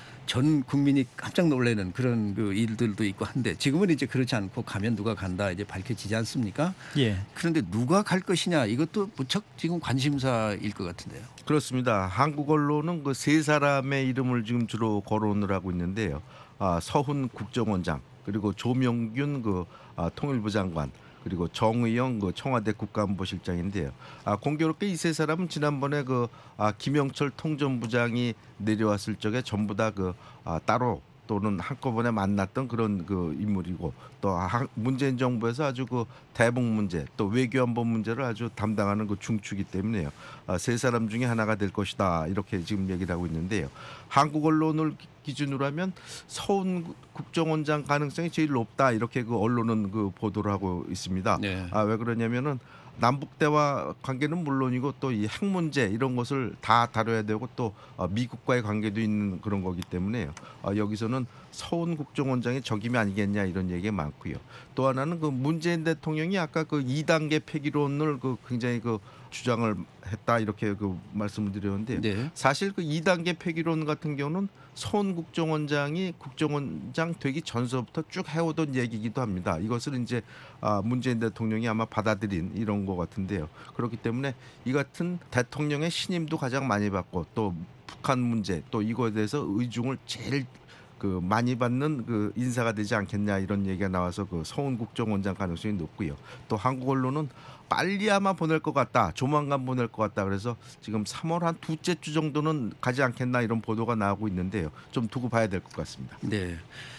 S3: 전 국민이 깜짝 놀라는 그런 그 일들도 있고 한데 지금은 이제 그렇지 않고 가면 누가 간다 이제 밝혀지지 않습니까?
S4: 예.
S3: 그런데 누가 갈 것이냐 이것도 무척 지금 관심사일 것 같은데요.
S5: 그렇습니다. 한국 언론은 그 세 사람의 이름을 지금 주로 거론을 하고 있는데요. 서훈 국정원장 그리고 조명균 그 통일부 장관 그리고 정의영 그 청와대 국가안보실장인데요. 공교롭게 이 세 사람은 지난번에 김영철 통전부장이 내려왔을 적에 전부 다 따로 또는 한꺼번에 만났던 그런 그 인물이고 또 문재인 정부에서 아주 그 대북 문제 또 외교안보 문제를 아주 담당하는 그 중추이기 때문에요. 세 사람 중에 하나가 될 것이다 이렇게 지금 얘기를 하고 있는데요. 한국 언론을 기준으로 하면 서훈 국정원장 가능성이 제일 높다 이렇게 그 언론은 그 보도를 하고 있습니다.
S3: 네.
S5: 왜 그러냐면은 남북 대화 관계는 물론이고 또 이 핵 문제 이런 것을 다 다뤄야 되고 또 미국과의 관계도 있는 그런 거기 때문에요. 여기서는 서훈 국정원장이 적임이 아니겠냐 이런 얘기가 많고요. 또 하나는 그 문재인 대통령이 아까 그 2단계 폐기론을 그 굉장히 그 주장을 했다 이렇게 그 말씀을 드렸는데
S3: 네.
S5: 사실 그 2단계 폐기론 같은 경우는 서훈 국정원장이 국정원장 되기 전서부터 쭉 해오던 얘기이기도 합니다. 이것을 이제 문재인 대통령이 아마 받아들인 이런 것 같은데요. 그렇기 때문에 이 같은 대통령의 신임도 가장 많이 받고 또 북한 문제 또 이거에 대해서 의중을 제일 그 많이 받는 그 인사가 되지 않겠냐 이런 얘기가 나와서 그 서훈 국정원장 가능성이 높고요. 또 한국 언론은 빨리 아마 보낼 것 같다. 조만간 보낼 것 같다. 그래서 지금 3월 한 둘째 주 정도는 가지 않겠나 이런 보도가 나오고 있는데요. 좀 두고 봐야 될 것 같습니다.
S3: 네.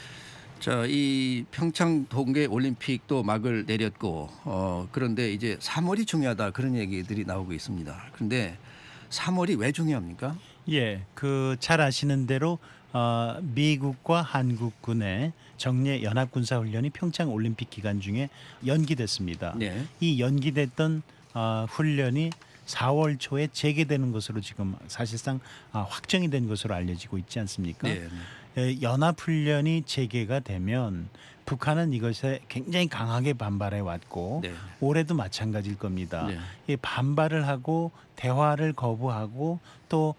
S3: 자, 이 평창 동계 올림픽도 막을 내렸고 그런데 이제 3월이 중요하다 그런 얘기들이 나오고 있습니다. 그런데 3월이 왜 중요합니까?
S4: 예, 그 잘 아시는 대로 미국과 한국군의 정례 연합군사훈련이 평창 올림픽 기간 중에 연기됐습니다.
S3: 네.
S4: 이 연기됐던 훈련이 4월 초에 재개되는 것으로 지금 사실상 확정이 된 것으로 알려지고 있지 않습니까?
S3: 네.
S4: 연합훈련이 재개가 되면 북한은 이것에 굉장히 강하게 반발해 왔고
S3: 네.
S4: 올해도 마찬가지일 겁니다.
S3: 네.
S4: 이 반발을 하고 대화를 거부하고 또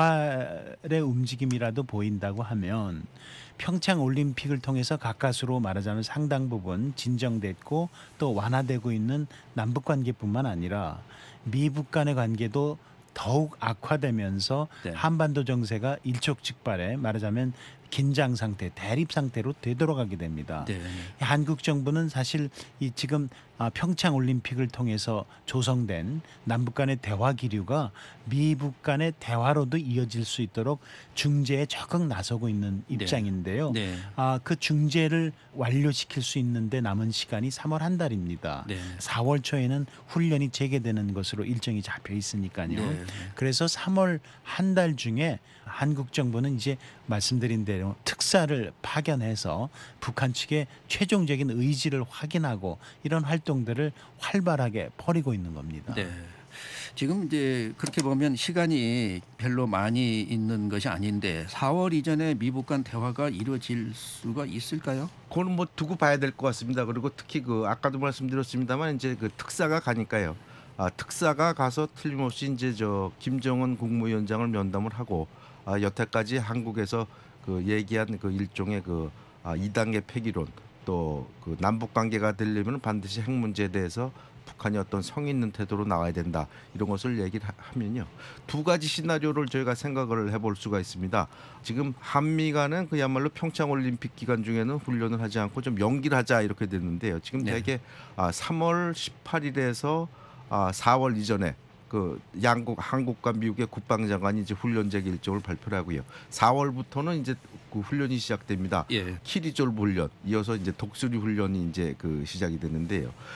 S4: 도발의 움직임이라도 보인다고 하면 평창 올림픽을 통해서 가까스로 말하자면 상당 부분 진정됐고 또 완화되고 있는 남북 관계뿐만 아니라 미북 간의 관계도 더욱 악화되면서
S3: 네.
S4: 한반도 정세가 일촉즉발에 말하자면 긴장 상태, 대립 상태로 되돌아가게 됩니다.
S3: 네.
S4: 한국 정부는 사실 이 지금 평창 올림픽을 통해서 조성된 남북 간의 대화 기류가 미북 간의 대화로도 이어질 수 있도록 중재에 적극 나서고 있는 입장인데요.
S3: 네.
S4: 그 중재를 완료시킬 수 있는데 남은 시간이 3월 한 달입니다.
S3: 네.
S4: 4월 초에는 훈련이 재개되는 것으로 일정이 잡혀 있으니까요.
S3: 네.
S4: 그래서 3월 한 달 중에 한국 정부는 이제 말씀드린 대로 특사를 파견해서 북한 측의 최종적인 의지를 확인하고 이런 활동들을 활발하게 벌이고 있는 겁니다.
S3: 네. 지금 이제 그렇게 보면 시간이 별로 많이 있는 것이 아닌데 4월 이전에 미북 간 대화가 이루어질 수가 있을까요?
S5: 그건 뭐 두고 봐야 될 것 같습니다. 그리고 특히 그 아까도 말씀드렸습니다만 이제 그 특사가 가니까요. 특사가 가서 틀림없이 이제 김정은 국무위원장을 면담을 하고 여태까지 한국에서 그 얘기한 그 일종의 그 2단계 폐기론 또 그 남북 관계가 되려면 반드시 핵 문제에 대해서 북한이 어떤 성의 있는 태도로 나와야 된다 이런 것을 얘기를 하면요 두 가지 시나리오를 저희가 생각을 해볼 수가 있습니다. 지금 한미 간은 그야말로 평창 올림픽 기간 중에는 훈련을 하지 않고 좀 연기를 하자 이렇게 됐는데요. 지금
S3: 네.
S5: 대개 3월 18일에서 4월 이전에 그 양국 한국과 미국의 국방장관이 이제 훈련 재개 일정을 발표를 하고요. 4월부터는 이제 그 훈련이 시작됩니다.
S3: 예.
S5: 키리졸브 훈련 이어서 이제 독수리 훈련이 이제 그 시작이 되는데요.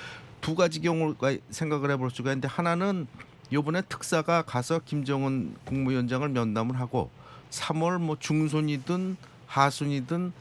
S5: 두 가지 경우가 생각을 해볼 수가 있는데 하나는 이번에 특사가 가서 김정은 국무위원장을 면담을 하고 3월 뭐 중순이든 하순이든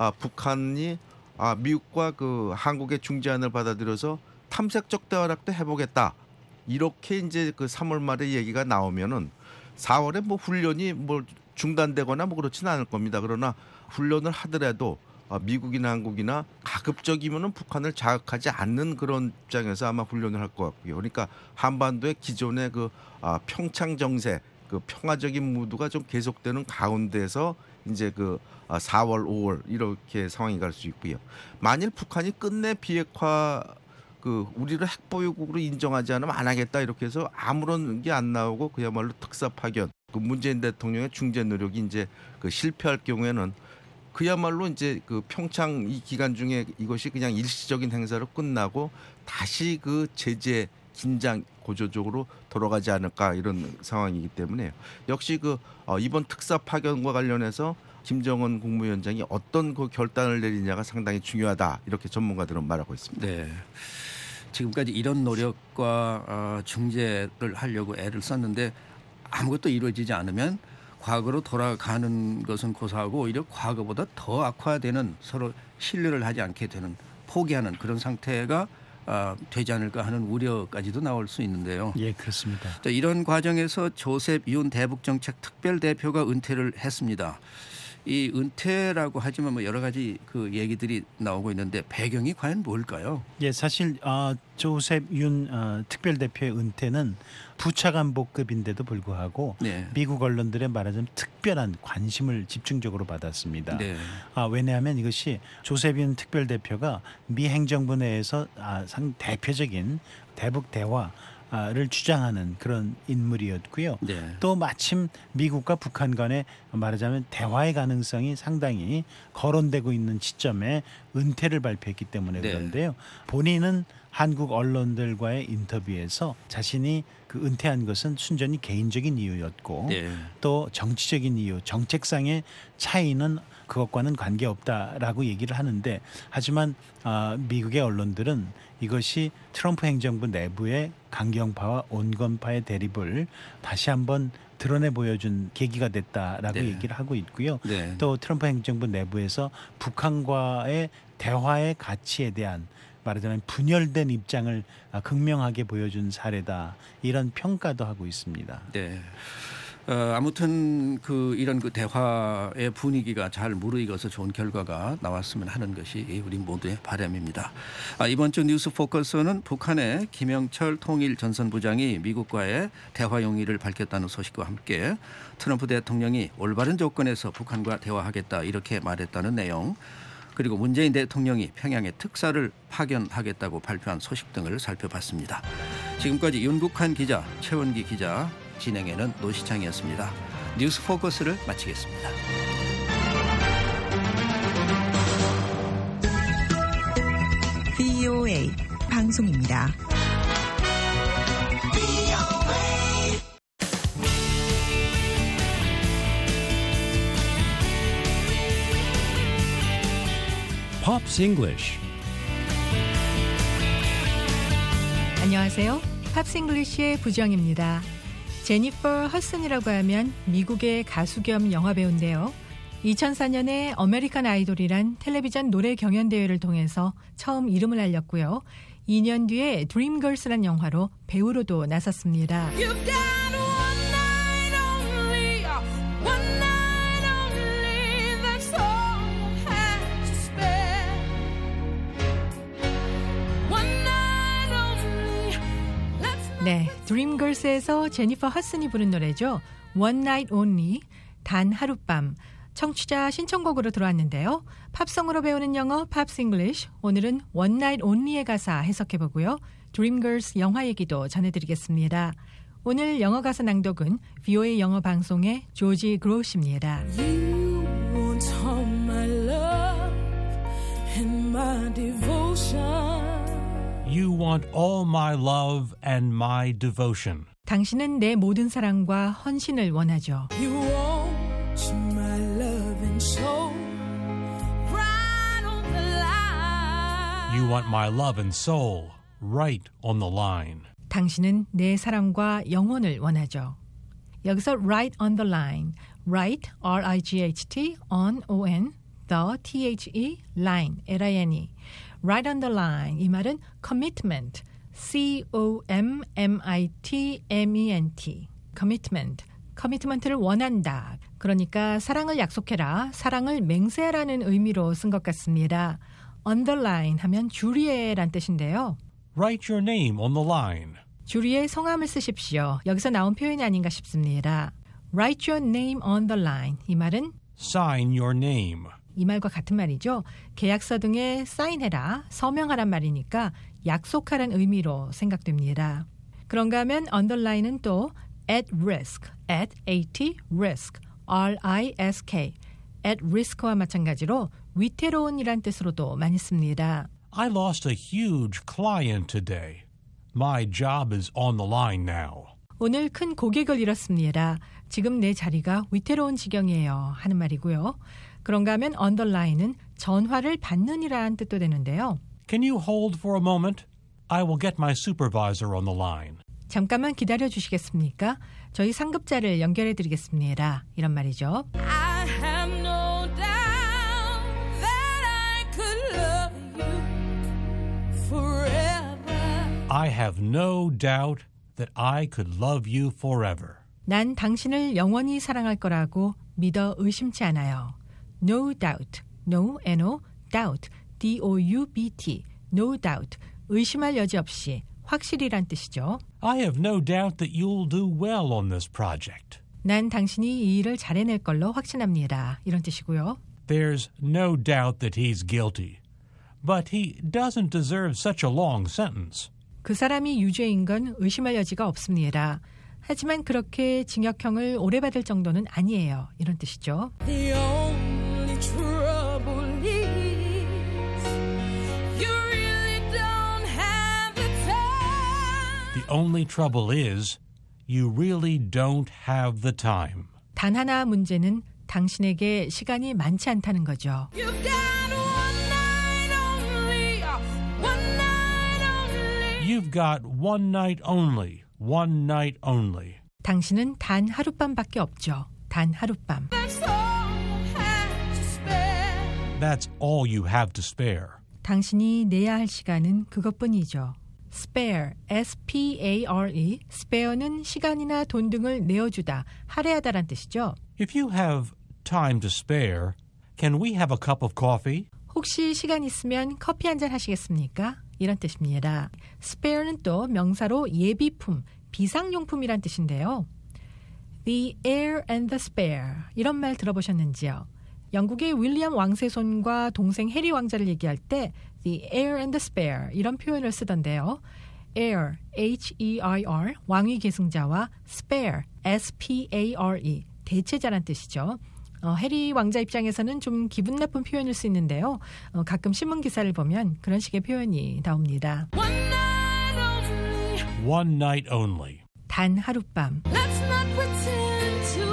S5: 북한이 미국과 그 한국의 중재안을 받아들여서 탐색적 대화락도 해보겠다. 이렇게 이제 그 3월 말에 얘기가 나오면은 4월에 뭐 훈련이 뭐 중단되거나 뭐 그렇지는 않을 겁니다. 그러나 훈련을 하더라도 미국이나 한국이나 가급적이면은 북한을 자극하지 않는 그런 입장에서 아마 훈련을 할 것 같고요. 그러니까 한반도의 기존의 그 평창 정세, 그 평화적인 무드가 좀 계속되는 가운데서 이제 그 4월, 5월 이렇게 상황이 갈 수 있고요. 만일 북한이 끝내 비핵화 그 우리를 핵보유국으로 인정하지 않으면 안 하겠다 이렇게 해서 아무런 게 안 나오고 그야말로 특사 파견, 그 문재인 대통령의 중재 노력이 이제 그 실패할 경우에는 그야말로 이제 그 평창 이 기간 중에 이것이 그냥 일시적인 행사로 끝나고 다시 그 제재 긴장 고조적으로 돌아가지 않을까 이런 상황이기 때문에 역시 그 이번 특사 파견과 관련해서 김정은 국무위원장이 어떤 그 결단을 내리냐가 상당히 중요하다 이렇게 전문가들은 말하고 있습니다.
S3: 네. 지금까지 이런 노력과 중재를 하려고 애를 썼는데 아무것도 이루어지지 않으면 과거로 돌아가는 것은 고사하고 오히려 과거보다 더 악화되는 서로 신뢰를 하지 않게 되는 포기하는 그런 상태가 되지 않을까 하는 우려까지도 나올 수 있는데요.
S4: 예, 그렇습니다.
S3: 이런 과정에서 조셉 윤 대북정책 특별대표가 은퇴를 했습니다. 이 은퇴라고 하지만 뭐 여러 가지 그 얘기들이 나오고 있는데 배경이 과연 뭘까요?
S4: 예, 사실 조셉 윤 특별대표의 은퇴는 부차관보급인데도 불구하고
S3: 네.
S4: 미국 언론들의 말하자면 특별한 관심을 집중적으로 받았습니다.
S3: 네.
S4: 왜냐하면 이것이 조셉 윤 특별대표가 미 행정부 내에서 상 대표적인 대북 대화를 주장하는 그런 인물이었고요.
S3: 네.
S4: 또 마침 미국과 북한 간의 말하자면 대화의 가능성이 상당히 거론되고 있는 시점에 은퇴를 발표했기 때문에
S3: 네.
S4: 그런데요. 본인은 한국 언론들과의 인터뷰에서 자신이 그 은퇴한 것은 순전히 개인적인 이유였고
S3: 네.
S4: 또 정치적인 이유, 정책상의 차이는 그것과는 관계없다라고 얘기를 하는데 하지만 미국의 언론들은 이것이 트럼프 행정부 내부의 강경파와 온건파의 대립을 다시 한번 드러내 보여준 계기가 됐다라고
S3: 네.
S4: 얘기를 하고 있고요.
S3: 네.
S4: 또 트럼프 행정부 내부에서 북한과의 대화의 가치에 대한 말하자면 분열된 입장을 극명하게 보여준 사례다. 이런 평가도 하고 있습니다.
S3: 네. 아무튼 이런 대화의 분위기가 잘 무르익어서 좋은 결과가 나왔으면 하는 것이 우리 모두의 바람입니다. 이번 주 뉴스 포커스는 북한의 김영철 통일전선부장이 미국과의 대화 용의를 밝혔다는 소식과 함께 트럼프 대통령이 올바른 조건에서 북한과 대화하겠다 이렇게 말했다는 내용, 그리고 문재인 대통령이 평양에 특사를 파견하겠다고 발표한 소식 등을 살펴봤습니다. 지금까지 윤국한 기자, 최원기 기자, 진행에는 노시창이었습니다. 뉴스 포커스를 마치겠습니다.
S8: VOA 방송입니다.
S9: Pops English.
S10: 안녕하세요. 팝스 잉글리시의 부정입니다. 제니퍼 허슨이라고 하면 미국의 가수 겸 영화 배우인데요. 2004년에 아메리칸 아이돌이란 텔레비전 노래 경연대회를 통해서 처음 이름을 알렸고요. 2년 뒤에 드림걸스란 영화로 배우로도 나섰습니다. 네, 드림걸스에서 제니퍼 허슨이 부른 노래죠. One Night Only, 단 하룻밤. 청취자 신청곡으로 들어왔는데요. 팝송으로 배우는 영어 팝스 잉글리쉬. 오늘은 One Night Only의 가사 해석해보고요. 드림걸스 영화 얘기도 전해드리겠습니다. 오늘 영어 가사 낭독은 VOA 영어 방송의 조지 그로우십니다.
S11: You want all my love and my devotion.
S9: You want all my love and my devotion.
S10: 당신은 내 모든 사랑과 헌신을 원하죠.
S11: You want my love and soul right on the line.
S9: You want my love and soul right on the line.
S10: 당신은 내 사랑과 영혼을 원하죠. 여기서 right on the line, right, R-I-G-H-T, on, O-N, the, T-H-E, line, L-I-N-E. right on the line, 이 말은 commitment, C-O-M-M-I-T-M-E-N-T, commitment, 커미트먼트를 원한다. 그러니까 사랑을 약속해라, 사랑을 맹세하라는 의미로 쓴 것 같습니다. on the line 하면 주리에란 뜻인데요.
S9: Write your name on the line.
S10: 주리의 성함을 쓰십시오. 여기서 나온 표현이 아닌가 싶습니다. Write your name on the line. 이 말은
S9: Sign your name.
S10: 이 말과 같은 말이죠. 계약서 등에 사인해라, 서명하란 말이니까 약속하란 의미로 생각됩니다. 그런가 하면 underline은 또 at risk, at risk, R-I-S-K, at risk와 마찬가지로 위태로운이란 뜻으로도 많이 씁니다.
S9: I lost a huge client today. My job is on the line now.
S10: 오늘 큰 고객을 잃었습니다. 지금 내 자리가 위태로운 지경이에요 하는 말이고요. 그런가 하면 underline은 전화를 받는이라는 뜻도 되는데요.
S9: Can you hold for a moment? I will get my supervisor on the line.
S10: 잠깐만 기다려 주시겠습니까? 저희 상급자를 연결해 드리겠습니다. 이런 말이죠.
S11: I have no doubt that I could love you forever.
S9: I have no doubt that I could love you forever.
S10: 난 당신을 영원히 사랑할 거라고 믿어 의심치 않아요. No doubt, no, N-O, doubt, D-O-U-B-T, no doubt, 의심할 여지 없이, 확실히란 뜻이죠.
S9: I have no doubt that you'll do well on this project.
S10: 난 당신이 이 일을 잘해낼 걸로 확신합니다. 이런 뜻이고요.
S9: There's no doubt that he's guilty, but he doesn't deserve such a long sentence.
S10: 그 사람이 유죄인 건 의심할 여지가 없습니다. 하지만 그렇게 징역형을 오래 받을 정도는 아니에요. 이런 뜻이죠.
S11: The only trouble is you really don't have the time.
S9: The only trouble is you really don't have the time.
S10: 단 하나 문제는 당신에게 시간이 많지 않다는 거죠.
S11: You've got one night only, one night only.
S9: You've got one night only, one night only.
S10: 당신은 단 하룻밤밖에 없죠. 단 하룻밤.
S11: That's all you have to spare.
S9: That's all you have to spare.
S10: 당신이 내야 할 시간은 그것뿐이죠. spare, S-P-A-R-E, spare는 시간이나 돈 등을 내어주다, 할애하다란 뜻이죠.
S9: If you have time to spare, can we have a cup of coffee?
S10: 혹시 시간 있으면 커피 한잔 하시겠습니까? 이런 뜻입니다. spare는 또 명사로 예비품, 비상용품이란 뜻인데요. The heir and the spare, 이런 말 들어보셨는지요? 영국의 윌리엄 왕세손과 동생 해리 왕자를 얘기할 때 the heir and the spare 이런 표현을 쓰던데요. heir, H-E-I-R, 왕위 계승자와 spare, S-P-A-R-E, 대체자란 뜻이죠. 해리 왕자 입장에서는 좀 기분 나쁜 표현일 수 있는데요. 가끔 신문 기사를 보면 그런 식의 표현이 나옵니다.
S11: One night only.
S9: One night only.
S10: 단 하룻밤.
S11: Let's not pretend to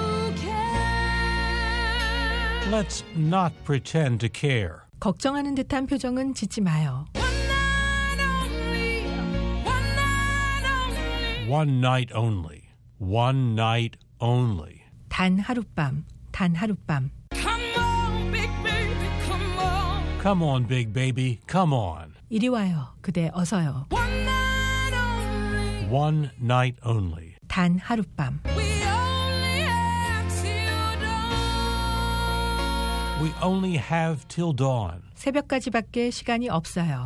S11: care.
S9: Let's not pretend to care.
S10: 걱정하는 듯한 표정은 짓지 마요.
S11: One night only, one night only.
S9: One night only. One night only.
S10: 단 하룻밤. 단 하룻밤.
S11: Come on, big baby, come on.
S9: Come on, big baby, come on.
S10: 이리 와요. 그대 어서요.
S11: One night only.
S9: One night only.
S10: 단 하룻밤.
S11: We only have till dawn.
S9: We only have till dawn.
S10: 새벽까지밖에 시간이 없어요.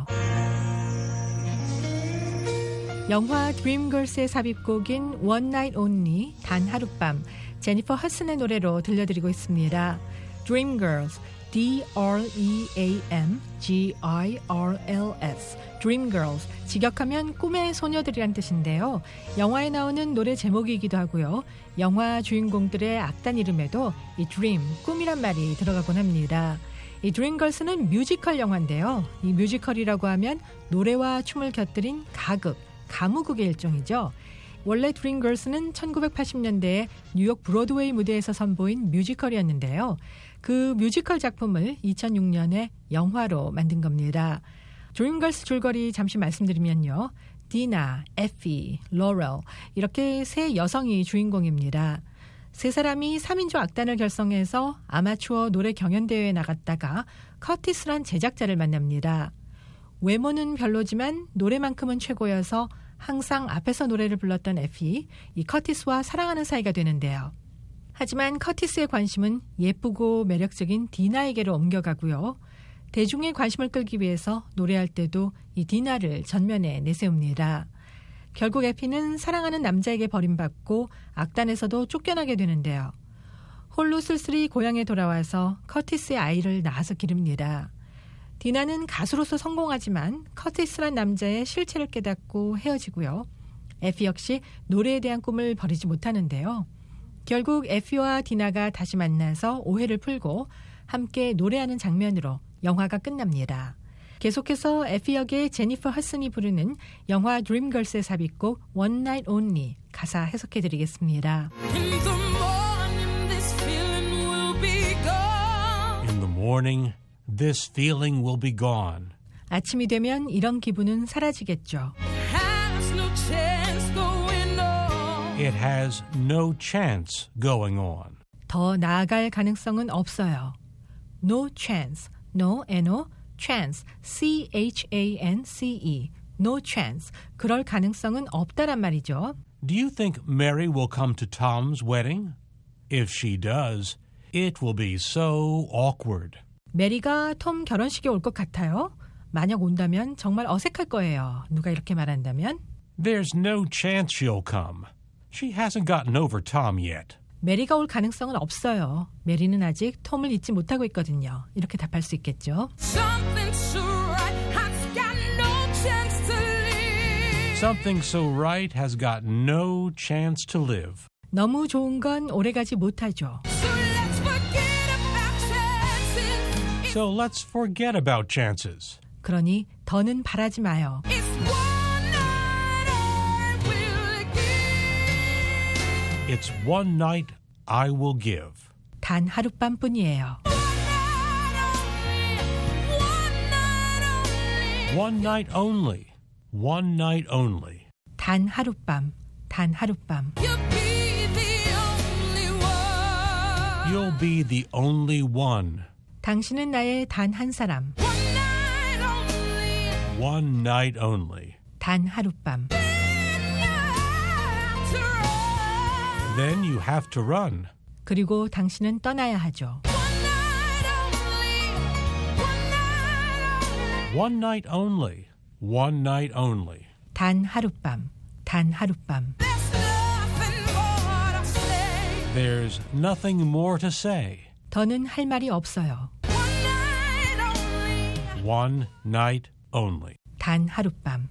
S10: 영화 드림걸스의 삽입곡인 One Night Only, 단 하룻밤, 제니퍼 허슨의 노래로 들려드리고 있습니다. Dreamgirls, D-R-E-A-M-G-I-R-L-S, Dreamgirls, 직역하면 꿈의 소녀들이란 뜻인데요. 영화에 나오는 노래 제목이기도 하고요. 영화 주인공들의 악단 이름에도 이 Dream, 꿈이란 말이 들어가곤 합니다. 이 드림걸스는 뮤지컬 영화인데요. 이 뮤지컬이라고 하면 노래와 춤을 곁들인 가극, 가무극의 일종이죠. 원래 드림걸스는 1980년대에 뉴욕 브로드웨이 무대에서 선보인 뮤지컬이었는데요. 그 뮤지컬 작품을 2006년에 영화로 만든 겁니다. 드림걸스 줄거리 잠시 말씀드리면요. 디나, 에피, 로럴 이렇게 세 여성이 주인공입니다. 세 사람이 3인조 악단을 결성해서 아마추어 노래 경연대회에 나갔다가 커티스란 제작자를 만납니다. 외모는 별로지만 노래만큼은 최고여서 항상 앞에서 노래를 불렀던 에피, 이 커티스와 사랑하는 사이가 되는데요. 하지만 커티스의 관심은 예쁘고 매력적인 디나에게로 옮겨가고요. 대중의 관심을 끌기 위해서 노래할 때도 이 디나를 전면에 내세웁니다. 결국 에피는 사랑하는 남자에게 버림받고 악단에서도 쫓겨나게 되는데요. 홀로 쓸쓸히 고향에 돌아와서 커티스의 아이를 낳아서 기릅니다. 디나는 가수로서 성공하지만 커티스란 남자의 실체를 깨닫고 헤어지고요. 에피 역시 노래에 대한 꿈을 버리지 못하는데요. 결국 에피와 디나가 다시 만나서 오해를 풀고 함께 노래하는 장면으로 영화가 끝납니다. 계속해서 에피 역의 제니퍼 허슨이 부르는 영화 드림걸스의 삽입곡 One Night Only 가사 해석해드리겠습니다.
S11: In the morning, this feeling will be gone.
S9: In the morning, this feeling will be gone.
S10: 아침이 되면 이런 기분은 사라지겠죠.
S11: Has no chance going on.
S9: It has no chance going on.
S10: 더 나아갈 가능성은 없어요. No chance, no, N-O, chance, C-H-A-N-C-E, no chance. 그럴 가능성은 없다란 말이죠.
S9: Do you think Mary will come to Tom's wedding? If she does, it will be so awkward.
S10: 메리가 톰 결혼식에 올 것 같아요. 만약 온다면 정말 어색할 거예요. 누가 이렇게 말한다면?
S9: There's no chance she'll come. She hasn't gotten over Tom yet.
S10: 메리가 올 가능성은 없어요. 메리는 아직 톰을 잊지 못하고 있거든요. 이렇게 답할 수 있겠죠.
S11: Something so right has got no chance to live.
S9: Something so right has got no chance to live.
S10: 너무 좋은 건 오래가지 못하죠.
S11: So let's forget about chances.
S9: So let's forget about chances.
S10: 그러니 더는 바라지 마요.
S11: It's one night I will give.
S9: It's one night I will give.
S10: 단 하룻밤뿐이에요.
S9: One night only. One night only.
S10: 단 하룻밤, 단 하룻밤.
S11: You'll be the only one.
S9: You'll be the only one.
S10: 당신은 나의 단 한 사람.
S11: One night only.
S9: One night only.
S10: 단 하룻밤.
S9: Then you have to run.
S10: 그리고 당신은 떠나야 하죠.
S9: One night only. One night only.
S10: 단 하룻밤, 단 하룻밤.
S9: There's nothing more to say.
S10: 더는 할 말이 없어요.
S9: One night only.
S10: 단 하룻밤.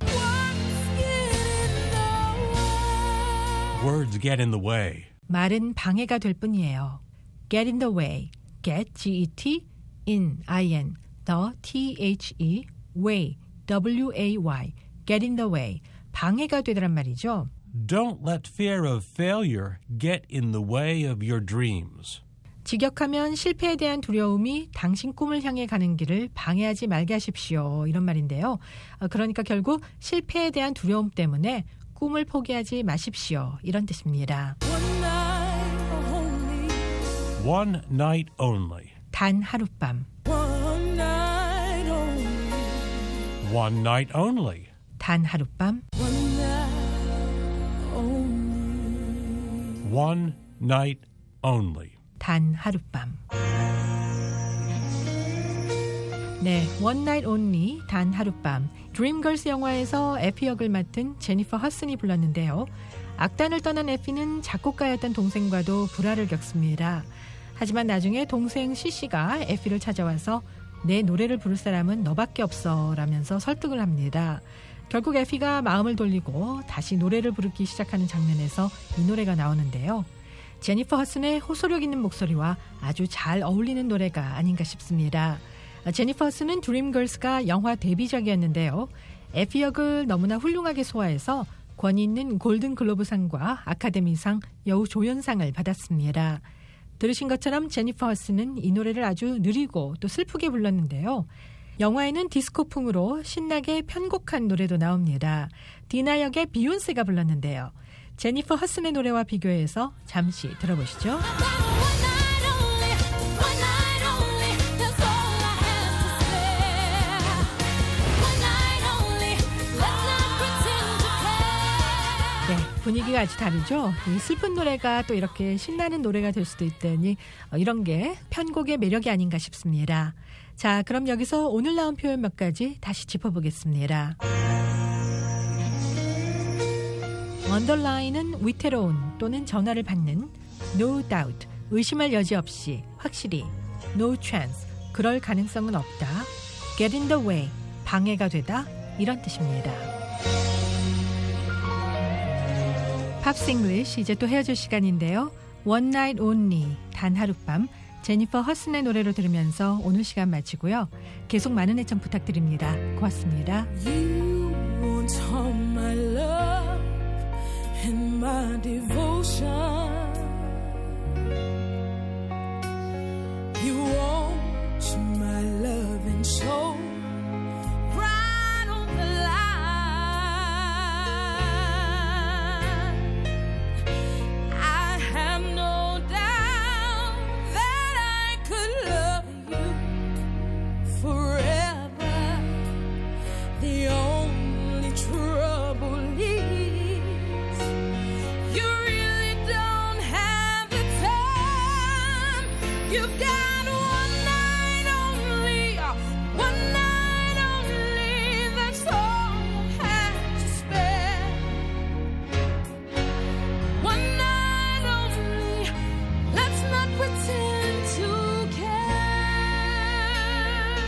S9: Words get in the way.
S10: 말은 방해가 될 뿐이에요. Get in the way. Get, G-E-T, in, I-N, the, T-H-E, way, W-A-Y. Get in the way. 방해가 되더란 말이죠.
S9: Don't let fear of failure get in the way of your dreams.
S10: 직역하면 실패에 대한 두려움이 당신 꿈을 향해 가는 길을 방해하지 말게 하십시오. 이런 말인데요. 그러니까 결국 실패에 대한 두려움 때문에 꿈을 포기하지 마십시오. 이런 뜻입니다.
S9: One night only.
S10: 단 하룻밤.
S11: One night only.
S9: One night only.
S10: 단 하룻밤.
S11: One night only.
S9: One night only.
S10: 단 하룻밤. 네, One Night Only, 단 하룻밤. 드림걸스 영화에서 에피 역을 맡은 제니퍼 허슨이 불렀는데요. 악단을 떠난 에피는 작곡가였던 동생과도 불화를 겪습니다. 하지만 나중에 동생 시시가 에피를 찾아와서 내 노래를 부를 사람은 너밖에 없어 라면서 설득을 합니다. 결국 에피가 마음을 돌리고 다시 노래를 부르기 시작하는 장면에서 이 노래가 나오는데요. 제니퍼 허슨의 호소력 있는 목소리와 아주 잘 어울리는 노래가 아닌가 싶습니다. 제니퍼 허슨은 드림걸스가 영화 데뷔작이었는데요. 에피 역을 너무나 훌륭하게 소화해서 권위 있는 골든글로브상과 아카데미상 여우조연상을 받았습니다. 들으신 것처럼 제니퍼 허슨은 이 노래를 아주 느리고 또 슬프게 불렀는데요. 영화에는 디스코풍으로 신나게 편곡한 노래도 나옵니다. 디나 역의 비욘세가 불렀는데요. 제니퍼 허슨의 노래와 비교해서 잠시 들어보시죠. 네, 분위기가 아주 다르죠. 이 슬픈 노래가 또 이렇게 신나는 노래가 될 수도 있다니 이런 게 편곡의 매력이 아닌가 싶습니다. 자, 그럼 여기서 오늘 나온 표현 몇 가지 다시 짚어보겠습니다. underline은 위태로운 또는 전화를 받는, no doubt, 의심할 여지 없이, 확실히, no chance, 그럴 가능성은 없다, get in the way, 방해가 되다, 이런 뜻입니다. 팝스 잉글리쉬 이제 또 헤어질 시간인데요. One Night Only, 단 하룻밤, 제니퍼 허슨의 노래로 들으면서 오늘 시간 마치고요. 계속 많은 애청 부탁드립니다. 고맙습니다.
S11: You won't harm my love and my devotion. You want my love and soul right on the line. I have no doubt that I could love you forever. The only trouble is you really don't have the time. You've got one night only, one night only, that's all you have to spare. One night only, let's not pretend to care.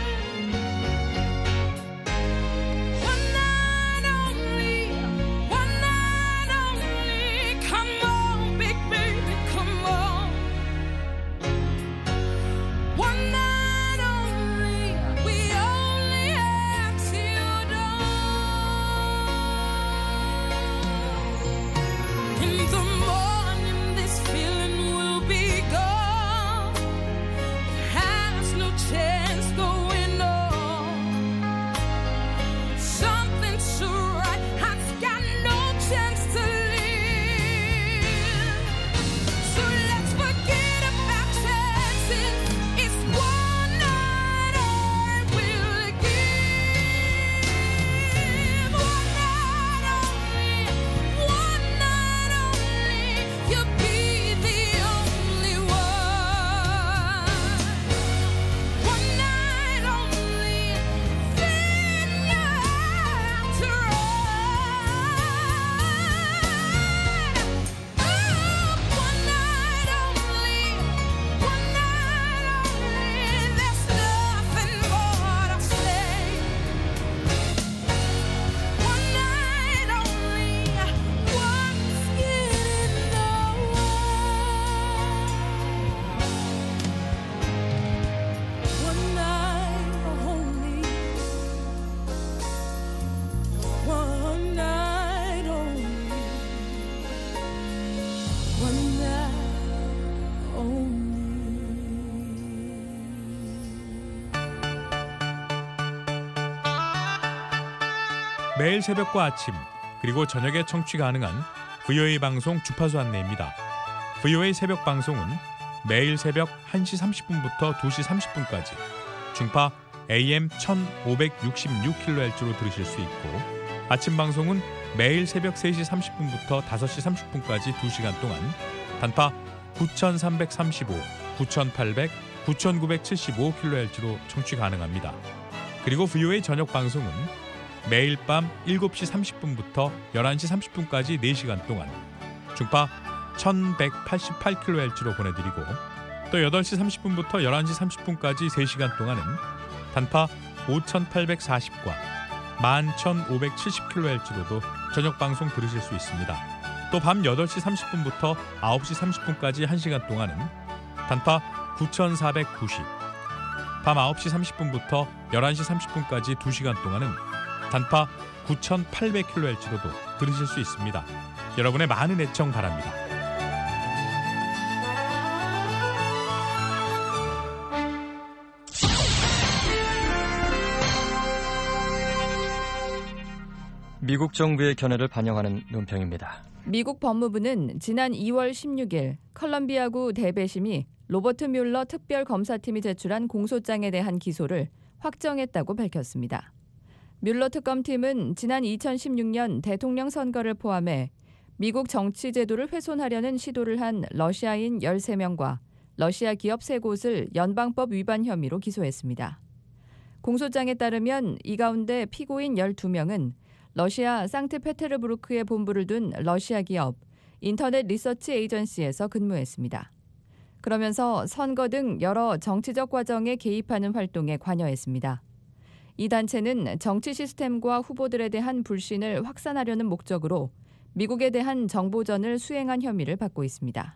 S11: One night only, come on, big baby, come on. One night only, we only have till dawn. In the morning, this feeling will be gone. Has no chance going on. Something so right has got no chance to live. So let's forget about chances. It's one night I will give. One night only, you'll be the only one. One night only, then you have to run. Oh, one night only, there's nothing more to say. One night only, what's getting nowhere. One night only, one night only, one night only.
S12: 매일 새벽과 아침 그리고 저녁에 청취 가능한 VOA 방송 주파수 안내입니다. VOA 새벽 방송은 매일 새벽 1시 30분부터 2시 30분까지 중파 AM 1566kHz로 들으실 수 있고, 아침 방송은 매일 새벽 3시 30분부터 5시 30분까지 2시간 동안 단파 9335, 9800, 9975kHz로 청취 가능합니다. 그리고 VOA 저녁 방송은 매일 밤 7시 30분부터 11시 30분까지 4시간 동안 중파 1188kHz로 보내드리고, 또 8시 30분부터 11시 30분까지 3시간 동안은 단파 5840과 11570kHz로도 저녁 방송 들으실 수 있습니다. 또 밤 8시 30분부터 9시 30분까지 1시간 동안은 단파 9490, 밤 9시 30분부터 11시 30분까지 2시간 동안은 단파 9800kHz로도 들으실 수 있습니다. 여러분의 많은 애청 바랍니다.
S13: 미국 정부의 견해를 반영하는 논평입니다.
S1: 미국 법무부는 지난 2월 16일 컬럼비아구 대배심이 로버트 뮬러 특별검사팀이 제출한 공소장에 대한 기소를 확정했다고 밝혔습니다. 뮬러 특검팀은 지난 2016년 대통령 선거를 포함해 미국 정치 제도를 훼손하려는 시도를 한 러시아인 13명과 러시아 기업 3곳을 연방법 위반 혐의로 기소했습니다. 공소장에 따르면 이 가운데 피고인 12명은 러시아 상트페테르부르크에 본부를 둔 러시아 기업 인터넷 리서치 에이전시에서 근무했습니다. 그러면서 선거 등 여러 정치적 과정에 개입하는 활동에 관여했습니다. 이 단체는 정치 시스템과 후보들에 대한 불신을 확산하려는 목적으로 미국에 대한 정보전을 수행한 혐의를 받고 있습니다.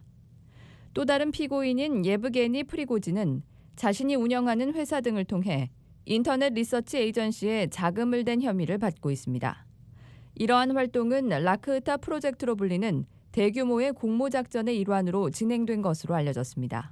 S1: 또 다른 피고인인 예브게니 프리고진은 자신이 운영하는 회사 등을 통해 인터넷 리서치 에이전시에 자금을 댄 혐의를 받고 있습니다. 이러한 활동은 라크흐타 프로젝트로 불리는 대규모의 공모작전의 일환으로 진행된 것으로 알려졌습니다.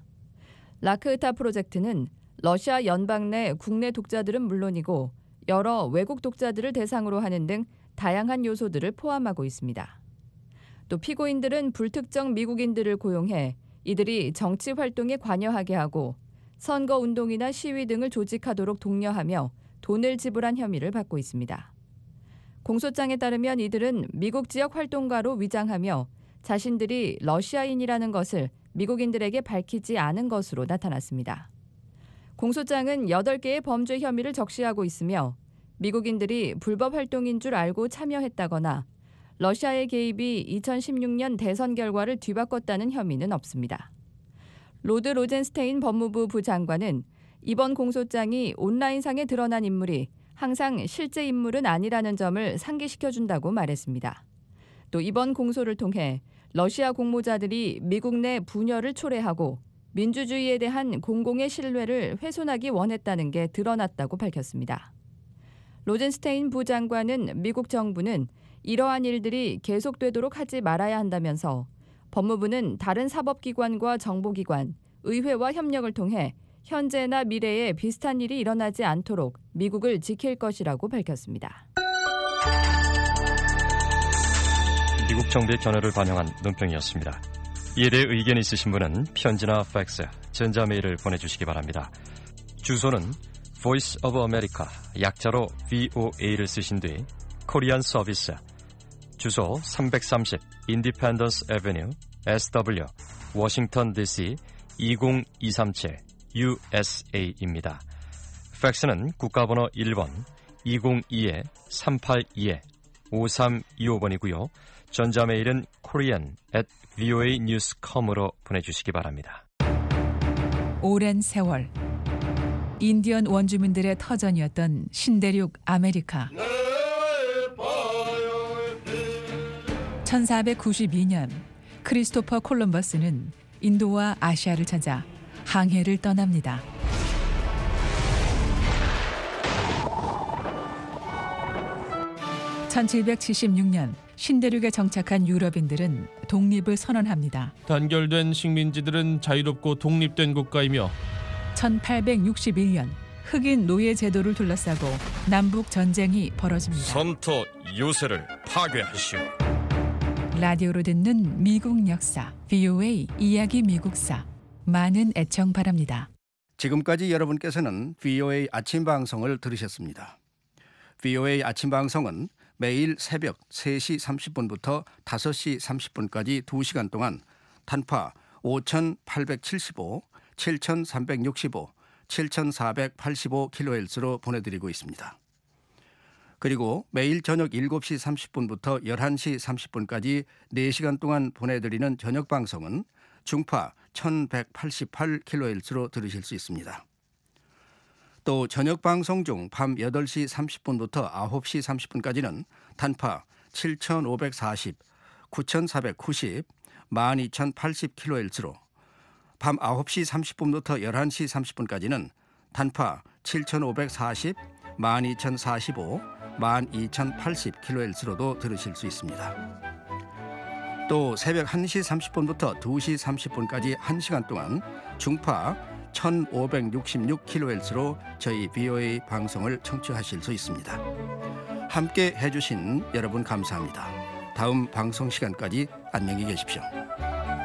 S1: 라크흐타 프로젝트는 러시아 연방 내 국내 독자들은 물론이고 여러 외국 독자들을 대상으로 하는 등 다양한 요소들을 포함하고 있습니다. 또 피고인들은 불특정 미국인들을 고용해 이들이 정치 활동에 관여하게 하고 선거운동이나 시위 등을 조직하도록 독려하며 돈을 지불한 혐의를 받고 있습니다. 공소장에 따르면 이들은 미국 지역 활동가로 위장하며 자신들이 러시아인이라는 것을 미국인들에게 밝히지 않은 것으로 나타났습니다. 공소장은 8개의 범죄 혐의를 적시하고 있으며 미국인들이 불법 활동인 줄 알고 참여했다거나 러시아의 개입이 2016년 대선 결과를 뒤바꿨다는 혐의는 없습니다. 로드 로젠스테인 법무부 부장관은 이번 공소장이 온라인상에 드러난 인물이 항상 실제 인물은 아니라는 점을 상기시켜준다고 말했습니다. 또 이번 공소를 통해 러시아 공모자들이 미국 내 분열을 초래하고 민주주의에 대한 공공의 신뢰를 훼손하기 원했다는 게 드러났다고 밝혔습니다. 로젠스테인 부장관은 미국 정부는 이러한 일들이 계속되도록 하지 말아야 한다면서 법무부는 다른 사법기관과 정보기관, 의회와 협력을 통해 현재나 미래에 비슷한 일이 일어나지 않도록 미국을 지킬 것이라고 밝혔습니다.
S13: 미국 정부의 견해를 반영한 논평이었습니다. 이에 대해 의견이 있으신 분은 편지나 팩스, 전자메일을 보내주시기 바랍니다. 주소는 Voice of America, 약자로 VOA를 쓰신 뒤 코리안 서비스, 주소 330 Independence Avenue, SW, 워싱턴 DC 20237 USA입니다. 팩스는 국가번호 1번 202-382-5325번이고요. 전자메일은 korean@voanews.com으로 보내주시기 바랍니다.
S14: 오랜 세월 인디언 원주민들의 터전이었던 신대륙 아메리카. 1492년 크리스토퍼 콜럼버스는 인도와 아시아를 찾아 항해를 떠납니다. (1776년) 신대륙에 정착한 유럽인들은 독립을 선언합니다.
S15: 단결된 식민지들은 자유롭고 독립된 국가이며
S14: 1861년 흑인 노예 제도를 둘러싸고 남북 전쟁이 벌어집니다.
S15: 선토 요새를 파괴하시오.
S14: 라디오로 듣는 미국 역사 VOA 이야기 미국사, 많은 애청 바랍니다.
S3: 지금까지 여러분께서는 VOA 아침 방송을 들으셨습니다. VOA 아침 방송은 매일 새벽 3시 30분부터 5시 30분까지 2시간 동안 단파 5,875, 7,365, 7,485kHz로 보내드리고 있습니다. 그리고 매일 저녁 7시 30분부터 11시 30분까지 4시간 동안 보내드리는 저녁 방송은 중파 1188kHz로 들으실 수 있습니다. 또 저녁 방송 중 밤 8시 30분부터 9시 30분까지는 단파 7540, 9490, 12080kHz로, 밤 9시 30분부터 11시 30분까지는 단파 7540, 12045, 12080kHz로도 들으실 수 있습니다. 또 새벽 1시 30분부터 2시 30분까지 1시간 동안 중파 1566kHz로 저희 VOA 방송을 청취하실 수 있습니다. 함께 해주신 여러분 감사합니다. 다음 방송 시간까지 안녕히 계십시오.